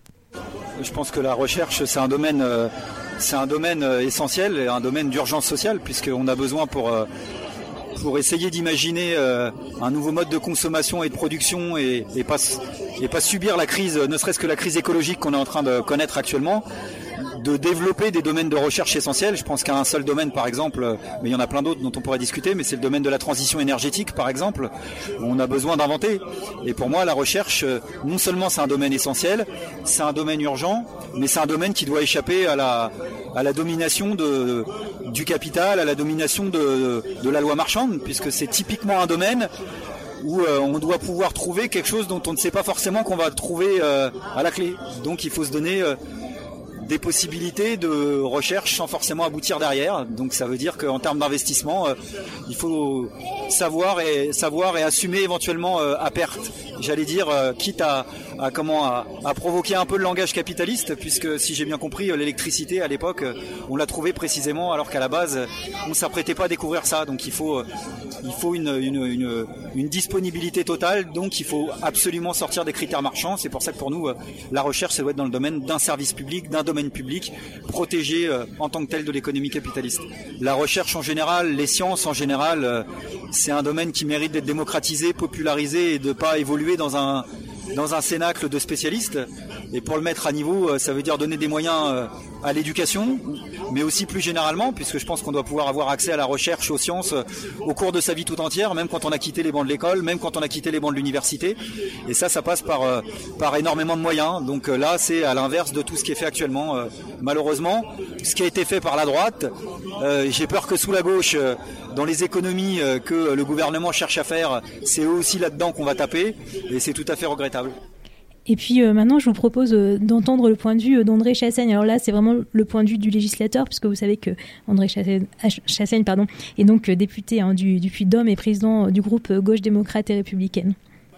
Speaker 2: Je pense que la recherche, c'est un domaine, euh, c'est un domaine euh, essentiel et un domaine d'urgence sociale, puisqu'on a besoin pour, euh, pour essayer d'imaginer euh, un nouveau mode de consommation et de production et, et, pas, et pas subir la crise, ne serait-ce que la crise écologique qu'on est en train de connaître actuellement, de développer des domaines de recherche essentiels. Je pense qu'à un seul domaine, par exemple, mais il y en a plein d'autres dont on pourrait discuter, mais c'est le domaine de la transition énergétique, par exemple, où on a besoin d'inventer. Et pour moi, la recherche, non seulement c'est un domaine essentiel, c'est un domaine urgent, mais c'est un domaine qui doit échapper à la, à la domination de, du capital, à la domination de, de la loi marchande, puisque c'est typiquement un domaine où euh, on doit pouvoir trouver quelque chose dont on ne sait pas forcément qu'on va trouver euh, à la clé. Donc il faut se donner euh, des possibilités de recherche sans forcément aboutir derrière. Donc ça veut dire qu'en termes d'investissement, euh, il faut savoir et savoir et assumer éventuellement euh, à perte. J'allais dire, euh, quitte à, à comment à, à provoquer un peu le langage capitaliste, puisque si j'ai bien compris, l'électricité à l'époque, euh, on l'a trouvée précisément alors qu'à la base, on ne s'apprêtait pas à découvrir ça. Donc il faut, euh, il faut une, une, une, une disponibilité totale. Donc il faut absolument sortir des critères marchands. C'est pour ça que pour nous, euh, la recherche, ça doit être dans le domaine d'un service public, d'un domaine public, protégé euh, en tant que tel de l'économie capitaliste. La recherche en général, les sciences en général, euh, c'est un domaine qui mérite d'être démocratisé, popularisé et de pas évoluer dans un dans un cénacle de spécialistes. Et pour le mettre à niveau, ça veut dire donner des moyens à l'éducation, mais aussi plus généralement, puisque je pense qu'on doit pouvoir avoir accès à la recherche, aux sciences, au cours de sa vie tout entière, même quand on a quitté les bancs de l'école, même quand on a quitté les bancs de l'université. Et ça, ça passe par, par énormément de moyens. Donc là, c'est à l'inverse de tout ce qui est fait actuellement. Malheureusement, ce qui a été fait par la droite, euh, j'ai peur que sous la gauche, dans les économies que le gouvernement cherche à faire, c'est eux aussi là-dedans qu'on va taper, et c'est tout à fait regrettable.
Speaker 9: Et puis euh, maintenant, je vous propose euh, d'entendre le point de vue euh, d'André Chassaigne. Alors là, c'est vraiment le point de vue du législateur, puisque vous savez que André Chassaigne, Chassaigne pardon, est donc euh, député hein, du, du Puy-de-Dôme et président euh, du groupe euh, Gauche démocrate et républicaine.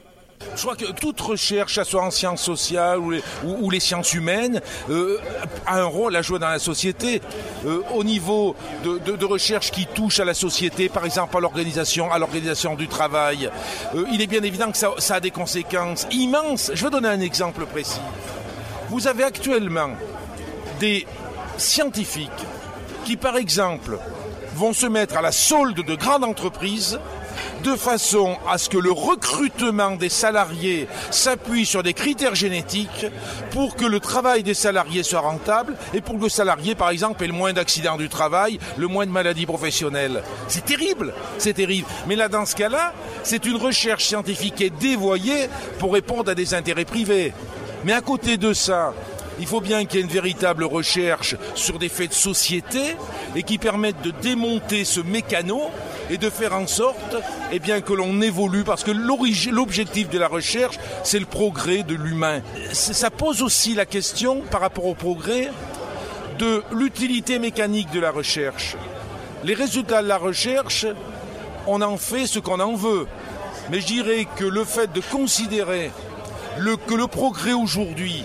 Speaker 22: Je crois que toute recherche, soit en sciences sociales ou les, ou, ou les sciences humaines, euh, a un rôle à jouer dans la société. Euh, au niveau de, de, de recherche qui touche à la société, par exemple à l'organisation, à l'organisation du travail, euh, il est bien évident que ça, ça a des conséquences immenses. Je vais donner un exemple précis. Vous avez actuellement des scientifiques qui, par exemple, vont se mettre à la solde de grandes entreprises de façon à ce que le recrutement des salariés s'appuie sur des critères génétiques pour que le travail des salariés soit rentable et pour que le salarié, par exemple, ait le moins d'accidents du travail, le moins de maladies professionnelles. C'est terrible, c'est terrible. Mais là, dans ce cas-là, c'est une recherche scientifique qui est dévoyée pour répondre à des intérêts privés. Mais à côté de ça, il faut bien qu'il y ait une véritable recherche sur des faits de société et qui permettent de démonter ce mécano et de faire en sorte eh bien, que l'on évolue, parce que l'objectif de la recherche, c'est le progrès de l'humain. Ça pose aussi la question, par rapport au progrès, de l'utilité mécanique de la recherche. Les résultats de la recherche, on en fait ce qu'on en veut. Mais je dirais que le fait de considérer le, que le progrès aujourd'hui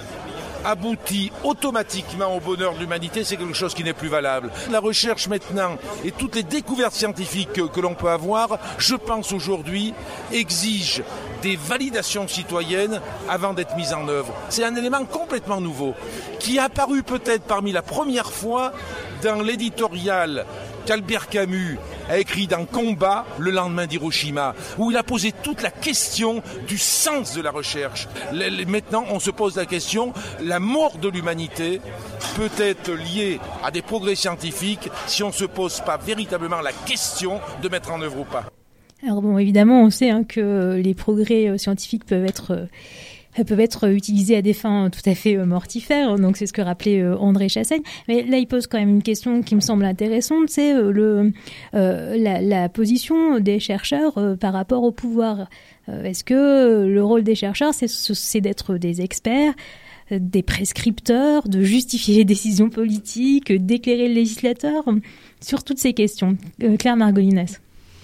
Speaker 22: aboutit automatiquement au bonheur de l'humanité, c'est quelque chose qui n'est plus valable. La recherche maintenant et toutes les découvertes scientifiques que, que l'on peut avoir, je pense aujourd'hui, exigent des validations citoyennes avant d'être mises en œuvre. C'est un élément complètement nouveau, qui est apparu peut-être parmi la première fois dans l'éditorial qu'Albert Camus a écrit dans Combat, le lendemain d'Hiroshima, où il a posé toute la question du sens de la recherche. Maintenant, on se pose la question, la mort de l'humanité peut être liée à des progrès scientifiques si on ne se pose pas véritablement la question de mettre en œuvre ou pas.
Speaker 9: Alors bon, évidemment, on sait hein, que les progrès scientifiques peuvent être... Euh Elles peuvent être utilisées à des fins tout à fait mortifères, donc c'est ce que rappelait André Chassaigne. Mais là, il pose quand même une question qui me semble intéressante, c'est le, euh, la, la position des chercheurs euh, par rapport au pouvoir. Euh, est-ce que le rôle des chercheurs, c'est, c'est d'être des experts, des prescripteurs, de justifier les décisions politiques, d'éclairer le législateur sur toutes ces questions? euh, Claire Margolinas.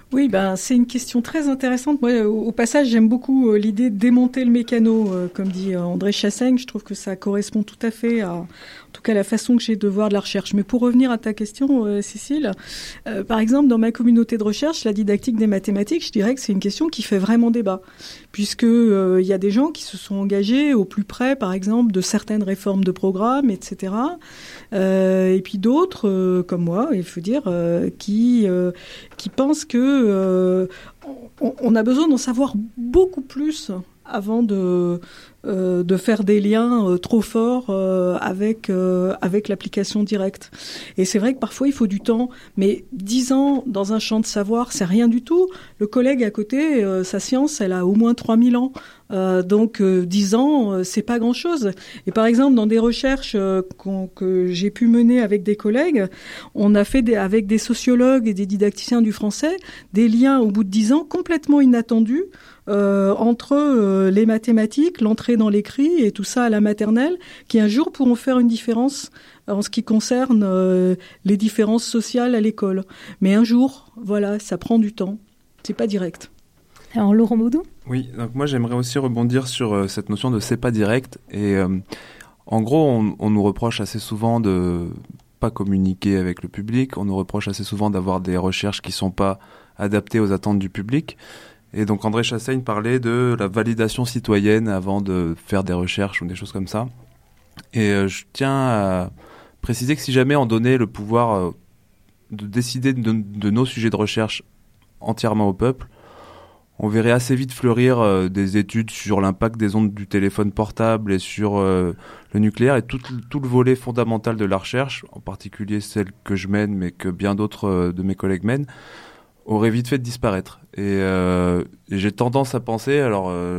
Speaker 18: Oui, ben, c'est une question très intéressante. Moi, au, au passage, j'aime beaucoup euh, l'idée de démonter le mécano, euh, comme dit euh, André Chassaigne. Je trouve que ça correspond tout à fait à, en tout cas, la façon que j'ai de voir de la recherche. Mais pour revenir à ta question, euh, Cécile, euh, par exemple, dans ma communauté de recherche, la didactique des mathématiques, je dirais que c'est une question qui fait vraiment débat, puisque euh, il y a des gens qui se sont engagés au plus près, par exemple, de certaines réformes de programmes, et cetera. Euh, et puis d'autres, euh, comme moi, il faut dire, euh, qui euh, qui pensent que euh, on, on a besoin d'en savoir beaucoup plus avant de euh, de faire des liens euh, trop forts euh, avec euh, avec l'application directe. Et c'est vrai que parfois il faut du temps, mais dix ans dans un champ de savoir, c'est rien du tout. Le collègue à côté, euh, sa science, elle a au moins trois mille ans. Euh, donc euh, dix ans, euh, c'est pas grand-chose. Et par exemple, dans des recherches euh, qu'on, que j'ai pu mener avec des collègues, on a fait des, avec des sociologues et des didacticiens du français des liens au bout de dix ans complètement inattendus euh, entre euh, les mathématiques, l'entrée dans l'écrit et tout ça à la maternelle, qui un jour pourront faire une différence en ce qui concerne euh, les différences sociales à l'école. Mais un jour, voilà, ça prend du temps. C'est pas direct.
Speaker 9: Alors, Laurent Baudou ?
Speaker 17: Oui, donc moi j'aimerais aussi rebondir sur euh, cette notion de c'est pas direct. Et euh, en gros, on, on nous reproche assez souvent de pas communiquer avec le public. On nous reproche assez souvent d'avoir des recherches qui sont pas adaptées aux attentes du public. Et donc André Chassaigne parlait de la validation citoyenne avant de faire des recherches ou des choses comme ça. Et euh, je tiens à préciser que si jamais on donnait le pouvoir euh, de décider de, de nos sujets de recherche entièrement au peuple, on verrait assez vite fleurir euh, des études sur l'impact des ondes du téléphone portable et sur euh, le nucléaire et tout, tout le volet fondamental de la recherche, en particulier celle que je mène mais que bien d'autres euh, de mes collègues mènent, aurait vite fait de disparaître. Et, euh, et j'ai tendance à penser alors euh,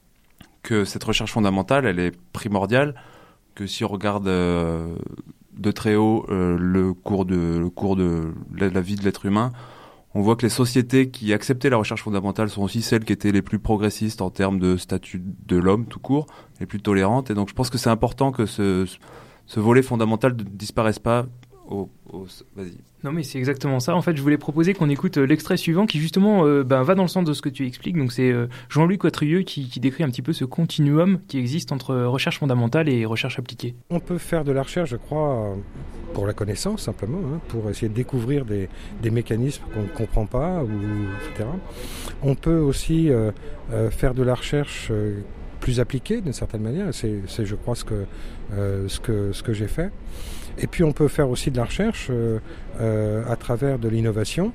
Speaker 17: que cette recherche fondamentale, elle est primordiale, que si on regarde euh, de très haut euh, le cours de le cours de la, la vie de l'être humain, on voit que les sociétés qui acceptaient la recherche fondamentale sont aussi celles qui étaient les plus progressistes en termes de statut de l'homme tout court, les plus tolérantes. Et donc je pense que c'est important que ce, ce volet fondamental ne disparaisse pas. Au, au, vas-y.
Speaker 6: Non mais c'est exactement ça. En fait, je voulais proposer qu'on écoute euh, l'extrait suivant qui justement euh, ben, va dans le sens de ce que tu expliques. Donc c'est euh, Jean-Louis Quatrieux qui, qui décrit un petit peu ce continuum qui existe entre recherche fondamentale et recherche appliquée.
Speaker 7: On peut faire de la recherche, je crois, pour la connaissance simplement, hein, pour essayer de découvrir des, des mécanismes qu'on ne comprend pas, ou, et cetera. On peut aussi euh, euh, faire de la recherche euh, plus appliquée d'une certaine manière. C'est, c'est je crois, ce que, euh, ce que, ce que j'ai fait. Et puis on peut faire aussi de la recherche euh, euh, à travers de l'innovation.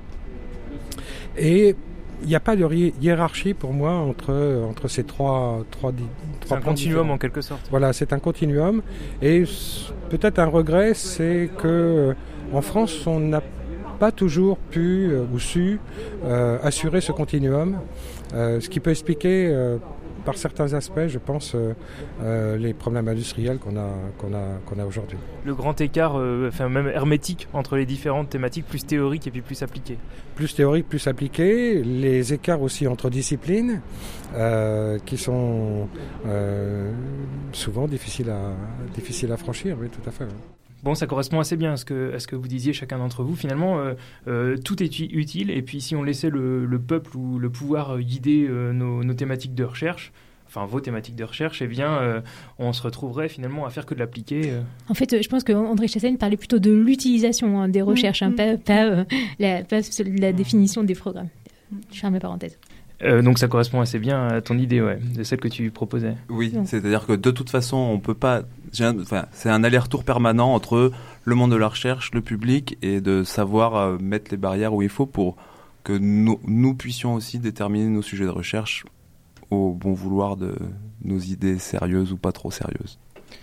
Speaker 7: Et il n'y a pas de hiérarchie pour moi entre, entre ces trois, trois, trois
Speaker 6: c'est un continuum différents. En quelque sorte.
Speaker 7: Voilà, c'est un continuum. Et peut-être un regret, c'est que en France, on n'a pas toujours pu euh, ou su euh, assurer ce continuum, euh, ce qui peut expliquer euh, par certains aspects, je pense, euh, euh, les problèmes industriels qu'on a, qu'on a, qu'on a aujourd'hui.
Speaker 6: Le grand écart, euh, enfin même hermétique, entre les différentes thématiques, plus théoriques et puis plus appliquées.
Speaker 7: Plus théoriques, plus appliquées. Les écarts aussi entre disciplines, euh, qui sont euh, souvent difficiles à, difficiles à franchir, oui, tout à fait. Oui.
Speaker 6: Bon, ça correspond assez bien à ce que, à ce que vous disiez chacun d'entre vous. Finalement, euh, euh, tout est utile. Et puis, si on laissait le, le peuple ou le pouvoir guider euh, nos, nos thématiques de recherche, enfin vos thématiques de recherche, eh bien, euh, on se retrouverait finalement à faire que de l'appliquer. Euh.
Speaker 9: En fait, je pense qu'André Chassaigne parlait plutôt de l'utilisation hein, des recherches, mmh. hein, pas, pas, euh, la, pas la définition des programmes. Je ferme la parenthèse.
Speaker 6: Euh, donc ça correspond assez bien à ton idée, ouais, de celle que tu proposais.
Speaker 17: Oui, non. C'est-à-dire que de toute façon, on peut pas. Un, enfin, c'est un aller-retour permanent entre le monde de la recherche, le public, et de savoir euh, mettre les barrières où il faut pour que nous, nous puissions aussi déterminer nos sujets de recherche au bon vouloir de nos idées sérieuses ou pas trop sérieuses.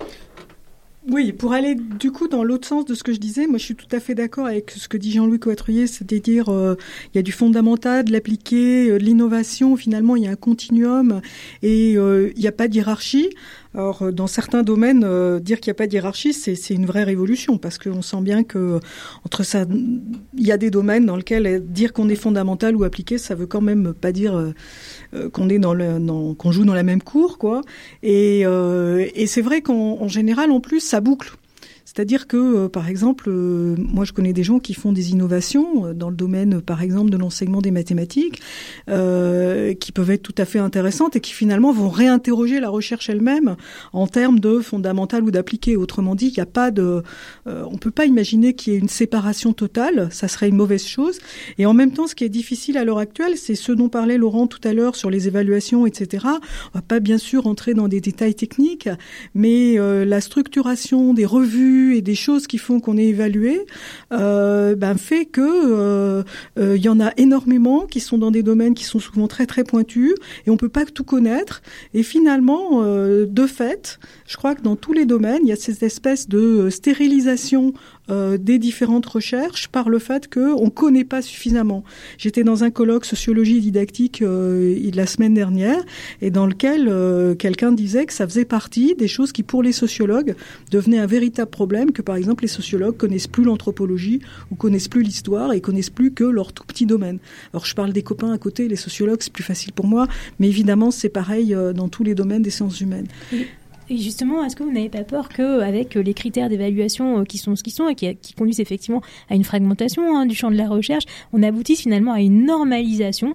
Speaker 18: Oui, pour aller du coup dans l'autre sens de ce que je disais, moi je suis tout à fait d'accord avec ce que dit Jean-Louis Quatrieux, c'est-à-dire euh, il y a du fondamental, de l'appliqué, euh, de l'innovation, finalement il y a un continuum et euh, il n'y a pas de hiérarchie. Alors, dans certains domaines, euh, dire qu'il n'y a pas de hiérarchie, c'est, c'est une vraie révolution, parce qu'on sent bien que entre ça, il y a des domaines dans lesquels dire qu'on est fondamental ou appliqué, ça veut quand même pas dire euh, qu'on est dans le, dans, qu'on joue dans la même cour, quoi. Et, euh, et c'est vrai qu'en en général, en plus, ça boucle. C'est-à-dire que, euh, par exemple, euh, moi je connais des gens qui font des innovations euh, dans le domaine, euh, par exemple, de l'enseignement des mathématiques, euh, qui peuvent être tout à fait intéressantes et qui finalement vont réinterroger la recherche elle-même en termes de fondamental ou d'appliqué. Autrement dit, il n'y a pas de, euh, on peut pas imaginer qu'il y ait une séparation totale. Ça serait une mauvaise chose. Et en même temps, ce qui est difficile à l'heure actuelle, c'est ce dont parlait Laurent tout à l'heure sur les évaluations, et cetera. On va pas bien sûr entrer dans des détails techniques, mais euh, la structuration des revues et des choses qui font qu'on est évalué, euh, ben fait que euh, euh, y en a énormément qui sont dans des domaines qui sont souvent très très pointus et on peut pas tout connaître. Et finalement, euh, de fait, je crois que dans tous les domaines, il y a cette espèce de stérilisation Euh, des différentes recherches par le fait qu'on ne connaît pas suffisamment. J'étais dans un colloque sociologie didactique euh, la semaine dernière et dans lequel euh, quelqu'un disait que ça faisait partie des choses qui, pour les sociologues, devenaient un véritable problème, que par exemple les sociologues connaissent plus l'anthropologie ou connaissent plus l'histoire et connaissent plus que leur tout petit domaine. Alors je parle des copains à côté, les sociologues, c'est plus facile pour moi, mais évidemment c'est pareil euh, dans tous les domaines des sciences humaines.
Speaker 9: Oui. Et justement, est-ce que vous n'avez pas peur qu'avec les critères d'évaluation qui sont ce qu'ils sont et qui, qui conduisent effectivement à une fragmentation hein, du champ de la recherche, on aboutisse finalement à une normalisation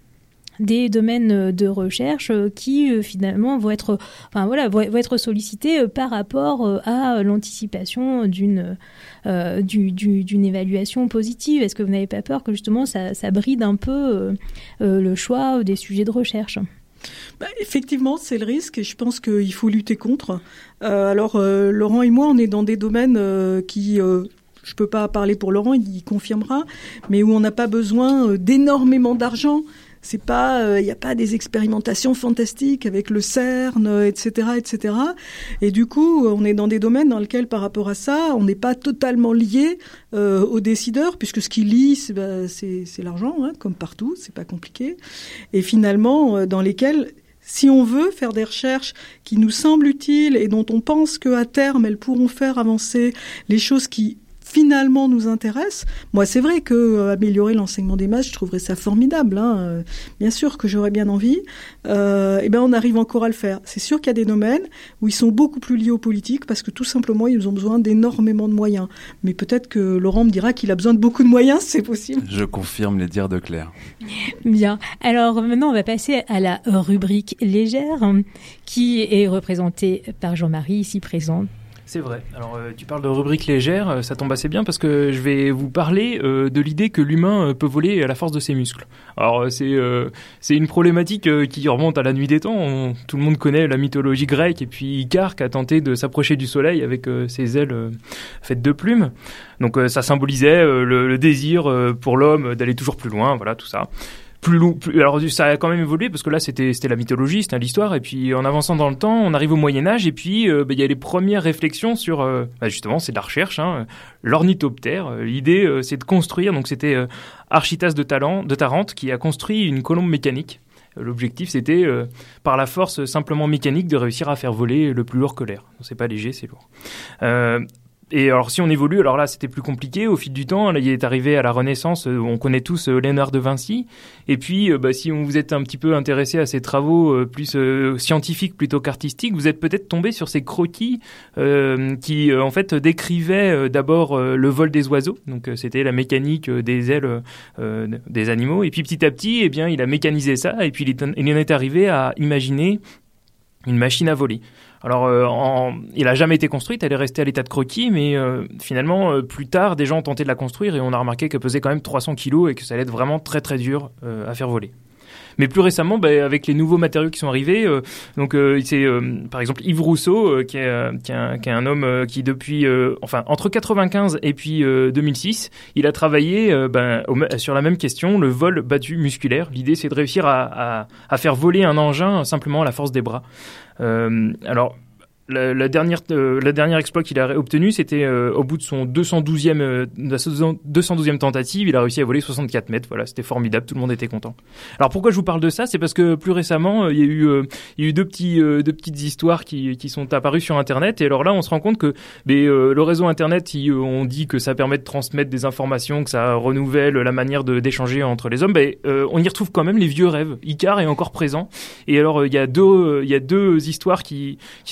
Speaker 9: des domaines de recherche qui finalement vont être, enfin voilà, vont être sollicités par rapport à l'anticipation d'une euh, du, du, d'une évaluation positive? Est-ce que vous n'avez pas peur que justement ça, ça bride un peu euh, le choix des sujets de recherche?
Speaker 18: Bah, effectivement, c'est le risque et je pense qu'il faut lutter contre. Euh, alors, euh, Laurent et moi, on est dans des domaines euh, qui... Euh, je peux pas parler pour Laurent, il, il confirmera, mais où on n'a pas besoin euh, d'énormément d'argent. C'est pas, il euh, n'y a pas des expérimentations fantastiques avec le CERN, euh, et cetera, et cetera. Et du coup, on est dans des domaines dans lesquels, par rapport à ça, on n'est pas totalement lié euh, aux décideurs, puisque ce qui lie, c'est, bah, c'est, c'est l'argent, hein, comme partout, c'est pas compliqué. Et finalement, euh, dans lesquels, si on veut faire des recherches qui nous semblent utiles et dont on pense qu'à terme, elles pourront faire avancer les choses qui finalement nous intéresse. Moi, c'est vrai que euh, améliorer l'enseignement des maths, je trouverais ça formidable. Hein. Euh, bien sûr que j'aurais bien envie. Euh, et ben, on arrive encore à le faire. C'est sûr qu'il y a des domaines où ils sont beaucoup plus liés aux politiques parce que tout simplement, ils ont besoin d'énormément de moyens. Mais peut-être que Laurent me dira qu'il a besoin de beaucoup de moyens, c'est possible.
Speaker 17: Je confirme les dires de Claire.
Speaker 9: Bien. Alors maintenant, on va passer à la rubrique légère qui est représentée par Jean-Marie, ici présent.
Speaker 6: C'est vrai. Alors, euh, tu parles de rubrique légère, euh, ça tombe assez bien parce que je vais vous parler euh, de l'idée que l'humain euh, peut voler à la force de ses muscles. Alors, euh, c'est euh, c'est une problématique euh, qui remonte à la nuit des temps. On, tout le monde connaît la mythologie grecque et puis Icare qui a tenté de s'approcher du soleil avec euh, ses ailes euh, faites de plumes. Donc, euh, ça symbolisait euh, le, le désir euh, pour l'homme d'aller toujours plus loin, voilà, tout ça. Plus long, plus, alors ça a quand même évolué parce que là c'était c'était la mythologie, c'était l'histoire et puis en avançant dans le temps, on arrive au Moyen Âge et puis euh, bah, il y a les premières réflexions sur euh, bah, justement c'est de la recherche, hein, l'ornithoptère. L'idée euh, c'est de construire, donc c'était euh, Archytas de, Talent, de Tarente qui a construit une colombe mécanique. L'objectif c'était euh, par la force simplement mécanique de réussir à faire voler le plus lourd que l'air. C'est pas léger, c'est lourd. Euh, Et alors, si on évolue, alors là, c'était plus compliqué. Au fil du temps, là, il est arrivé à la Renaissance. Euh, on connaît tous euh, Léonard de Vinci. Et puis, euh, bah, si on vous êtes un petit peu intéressé à ces travaux euh, plus euh, scientifiques plutôt qu'artistiques, vous êtes peut-être tombé sur ces croquis euh, qui, euh, en fait, décrivaient euh, d'abord euh, le vol des oiseaux. Donc, euh, c'était la mécanique euh, des ailes euh, des animaux. Et puis, petit à petit, eh bien, il a mécanisé ça. Et puis, il, est, il en est arrivé à imaginer une machine à voler. Alors, euh, en, il a jamais été construite, elle est restée à l'état de croquis, mais euh, finalement, euh, plus tard, des gens ont tenté de la construire et on a remarqué qu'elle pesait quand même trois cents kilos et que ça allait être vraiment très très dur euh, à faire voler. Mais plus récemment, bah, avec les nouveaux matériaux qui sont arrivés, euh, donc euh, c'est euh, par exemple Yves Rousseau, euh, qui, est, euh, qui, est un, qui est un homme euh, qui depuis, euh, enfin entre quatre-vingt-quinze et puis euh, deux mille six, il a travaillé euh, ben, au, sur la même question, le vol battu musculaire. L'idée, c'est de réussir à, à, à faire voler un engin simplement à la force des bras. Euh, alors. La, la, dernière, euh, la dernière exploit qu'il a obtenu, c'était euh, au bout de son deux cent douzième, euh, deux cent douzième tentative, il a réussi à voler soixante-quatre mètres. Voilà, c'était formidable, tout le monde était content. Alors pourquoi je vous parle de ça? C'est parce que plus récemment, euh, il y a eu, euh, il y a eu deux, petits, euh, deux petites histoires qui, qui sont apparues sur Internet. Et alors là, on se rend compte que mais, euh, le réseau Internet, il, on dit que ça permet de transmettre des informations, que ça renouvelle la manière de, d'échanger entre les hommes. Ben, euh, on y retrouve quand même les vieux rêves. Icare est encore présent. Et alors, il y a deux, il y a deux histoires qui, qui sont arrivées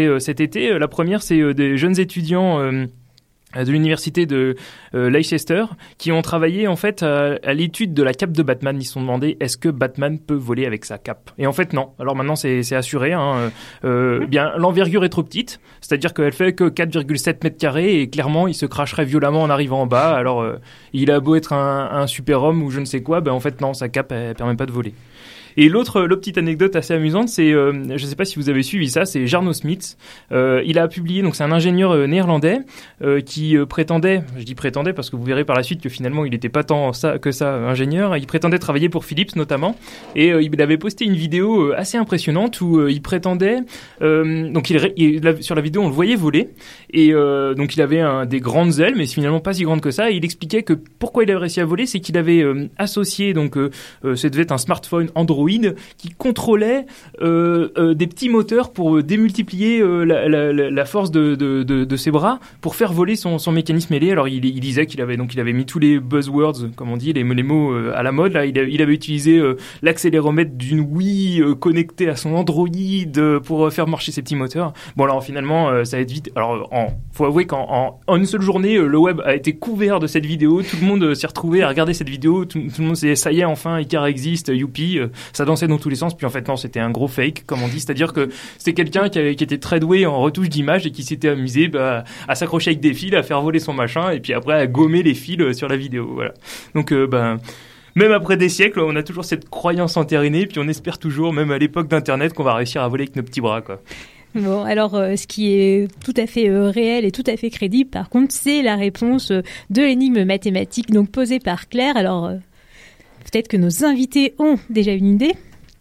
Speaker 6: euh, cet été. La première, c'est euh, des jeunes étudiants euh, de l'université de euh, Leicester qui ont travaillé en fait à, à l'étude de la cape de Batman. Ils se sont demandé est-ce que Batman peut voler avec sa cape, et en fait non. Alors maintenant c'est, c'est assuré, hein. euh, bien l'envergure est trop petite, c'est-à-dire qu'elle fait que quatre virgule sept mètres carrés et clairement il se cracherait violemment en arrivant en bas. Alors euh, il a beau être un, un super-homme ou je ne sais quoi, ben en fait non, sa cape elle, elle permet pas de voler. Et l'autre, l'autre petite anecdote assez amusante, c'est, euh, je ne sais pas si vous avez suivi ça, c'est Jarno Smith. Euh, il a publié, donc c'est un ingénieur euh, néerlandais euh, qui euh, prétendait, je dis prétendait parce que vous verrez par la suite que finalement il n'était pas tant ça que ça ingénieur. Il prétendait travailler pour Philips notamment, et euh, il avait posté une vidéo euh, assez impressionnante où euh, il prétendait, euh, donc il, il, sur la vidéo on le voyait voler, et euh, donc il avait un, des grandes ailes, mais finalement pas si grandes que ça. Et il expliquait que pourquoi il avait réussi à voler, c'est qu'il avait euh, associé, donc euh, euh, ça devait être un smartphone Android qui contrôlait euh, euh, des petits moteurs pour démultiplier euh, la, la, la force de, de, de, de ses bras pour faire voler son, son mécanisme ailé. Alors il, il disait qu'il avait donc il avait mis tous les buzzwords, comme on dit, les, les mots euh, à la mode. Là, il, a, il avait utilisé euh, l'accéléromètre d'une Wii euh, connecté à son Android euh, pour faire marcher ses petits moteurs. Bon alors finalement euh, ça va être vite. Alors en, faut avouer qu'en en, en une seule journée euh, le web a été couvert de cette vidéo. Tout le monde euh, s'est retrouvé à regarder cette vidéo. Tout, tout le monde s'est ça y est enfin Icar existe, youpi. Euh, ça dansait dans tous les sens, puis en fait non, c'était un gros fake, comme on dit, c'est-à-dire que c'était quelqu'un qui, avait, qui était très doué en retouche d'image et qui s'était amusé bah, à s'accrocher avec des fils, à faire voler son machin, et puis après à gommer les fils sur la vidéo, voilà. Donc euh, ben... même après des siècles, on a toujours cette croyance entérinée, puis on espère toujours, même à l'époque d'Internet, qu'on va réussir à voler avec nos petits bras, quoi.
Speaker 9: Bon, alors euh, ce qui est tout à fait euh, réel et tout à fait crédible, par contre, c'est la réponse euh, de l'énigme mathématique, donc posée par Claire. Alors, euh, peut-être que nos invités ont déjà une idée.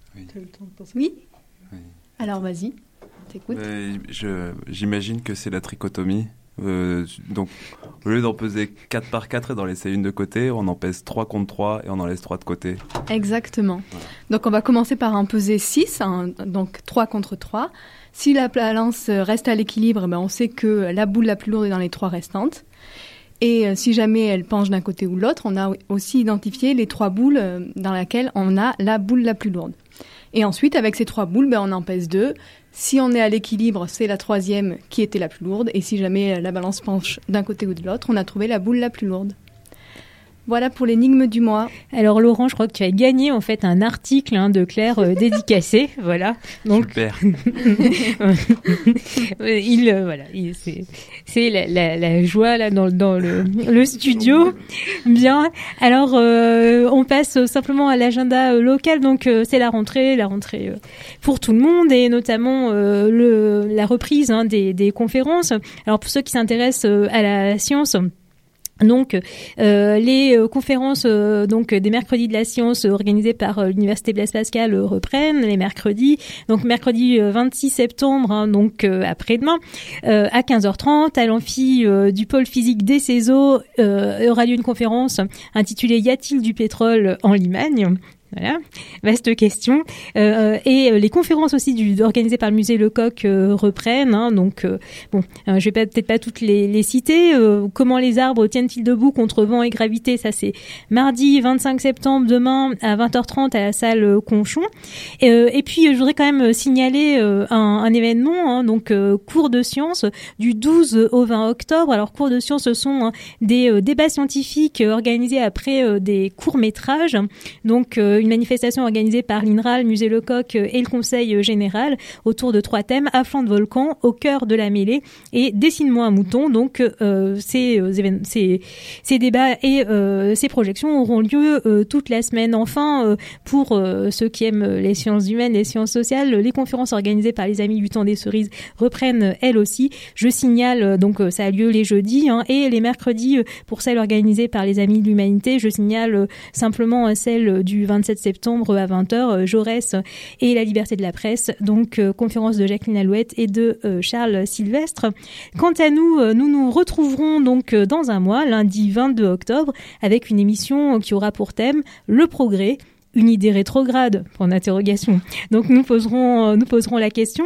Speaker 1: Oui. Oui. Alors vas-y, t'écoutes.
Speaker 3: Euh, je, j'imagine que c'est la trichotomie. Euh, donc, au lieu d'en peser quatre par quatre et d'en laisser une de côté, on en pèse trois contre trois et on en laisse trois de côté.
Speaker 1: Exactement. Voilà. Donc, on va commencer par en peser six, hein, donc trois contre trois. Si la balance reste à l'équilibre, ben on sait que la boule la plus lourde est dans les trois restantes. Et euh, si jamais elle penche d'un côté ou de l'autre, on a aussi identifié les trois boules euh, dans lesquelles on a la boule la plus lourde. Et ensuite, avec ces trois boules, ben, on en pèse deux. Si on est à l'équilibre, c'est la troisième qui était la plus lourde. Et si jamais la balance penche d'un côté ou de l'autre, on a trouvé la boule la plus lourde. Voilà pour l'énigme du mois.
Speaker 9: Alors Laurent, je crois que tu as gagné en fait un article hein, de Claire euh, dédicacé, voilà. Donc
Speaker 3: super.
Speaker 9: il euh, voilà, il, c'est c'est la, la, la joie là dans dans le le studio. Bien. Alors euh, on passe simplement à l'agenda euh, local. Donc euh, c'est la rentrée, la rentrée euh, pour tout le monde et notamment euh, le la reprise hein, des des conférences. Alors pour ceux qui s'intéressent euh, à la science. Donc, euh, les euh, conférences euh, donc des mercredis de la science euh, organisées par euh, l'université Blaise Pascal euh, reprennent les mercredis. Donc mercredi euh, vingt-six septembre, hein, donc euh, après-demain, euh, à quinze heures trente, à l'amphi euh, du pôle physique des Cézaux, euh, aura lieu une conférence intitulée Y a-t-il du pétrole en Limagne ? Voilà, vaste question. Euh, et les conférences aussi du, organisées par le musée Lecoq euh, reprennent. Hein, donc, euh, bon, euh, je vais pas, peut-être pas toutes les, les citer. Euh, comment les arbres tiennent-ils debout contre vent et gravité ? Ça, c'est mardi vingt-cinq septembre, demain à vingt heures trente à la salle Conchon. Et, euh, et puis, je voudrais quand même signaler euh, un, un événement, hein, donc euh, cours de sciences du douze au vingt octobre. Alors, cours de sciences, ce sont hein, des euh, débats scientifiques euh, organisés après euh, des courts-métrages. Donc, euh, une manifestation organisée par l'I N R A, le musée Lecoq et le Conseil général autour de trois thèmes, à flanc de volcan, au cœur de la mêlée et dessine-moi un mouton. Donc euh, ces, euh, ces, ces débats et euh, ces projections auront lieu euh, toute la semaine. Enfin, euh, pour euh, ceux qui aiment les sciences humaines, les sciences sociales, les conférences organisées par les Amis du Temps des Cerises reprennent elles aussi. Je signale, euh, donc ça a lieu les jeudis hein, et les mercredis, euh, pour celles organisées par les Amis de l'Humanité, je signale euh, simplement euh, celle du vingt-sept septembre à vingt heures, Jaurès et la liberté de la presse, donc euh, conférence de Jacqueline Alouette et de euh, Charles Sylvestre. Quant à nous, euh, nous nous retrouverons donc euh, dans un mois, lundi vingt-deux octobre, avec une émission qui aura pour thème le progrès, une idée rétrograde, point d'interrogation. Donc nous poserons, euh, nous poserons la question.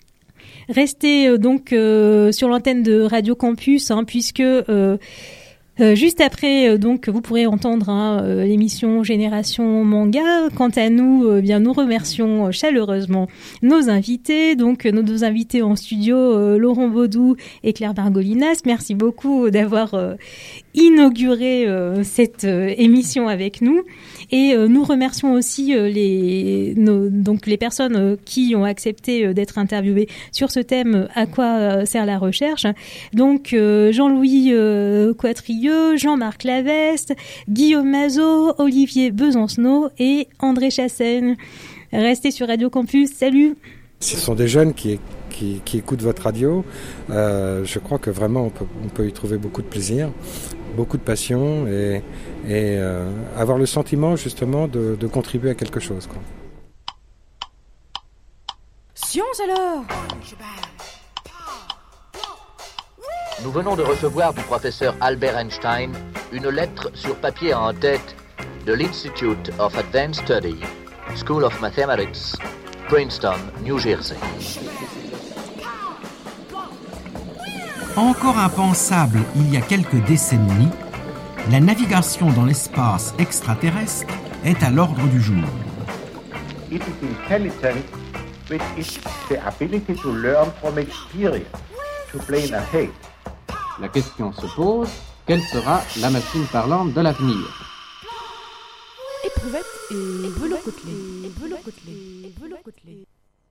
Speaker 9: Restez euh, donc euh, sur l'antenne de Radio Campus, hein, puisque... Euh, Euh, juste après, euh, donc, vous pourrez entendre hein, euh, l'émission Génération Manga. Quant à nous, euh, bien, nous remercions euh, chaleureusement nos invités. Donc, euh, nos deux invités en studio, euh, Laurent Baudou et Claire Margolinas. Merci beaucoup d'avoir euh, inauguré euh, cette euh, émission avec nous. Et euh, nous remercions aussi euh, les, nos, donc les personnes euh, qui ont accepté euh, d'être interviewées sur ce thème euh, à quoi euh, sert la recherche. Donc euh, Jean-Louis euh, Quatrieux, Jean-Marc Laveste, Guillaume Mazot, Olivier Besancenot et André Chassaigne. Restez sur Radio Campus. Salut.
Speaker 7: Ce sont des jeunes qui, qui, qui écoutent votre radio. Euh, je crois que vraiment on peut, on peut y trouver beaucoup de plaisir, beaucoup de passion et, et euh, avoir le sentiment justement de, de contribuer à quelque chose, quoi.
Speaker 4: Science alors.
Speaker 5: Nous venons de recevoir du professeur Albert Einstein une lettre sur papier en tête de l'Institute of Advanced Study, School of Mathematics, Princeton, New Jersey.
Speaker 23: Encore impensable il y a quelques décennies, la navigation dans l'espace extraterrestre est à l'ordre du jour.
Speaker 24: It is intelligence which is the ability to learn from experience, to plan ahead.
Speaker 25: La question se pose, quelle sera la machine parlante de l'avenir?
Speaker 4: Éprouvette et velours côtelé. Et velours côtelé. Et velours côtelé.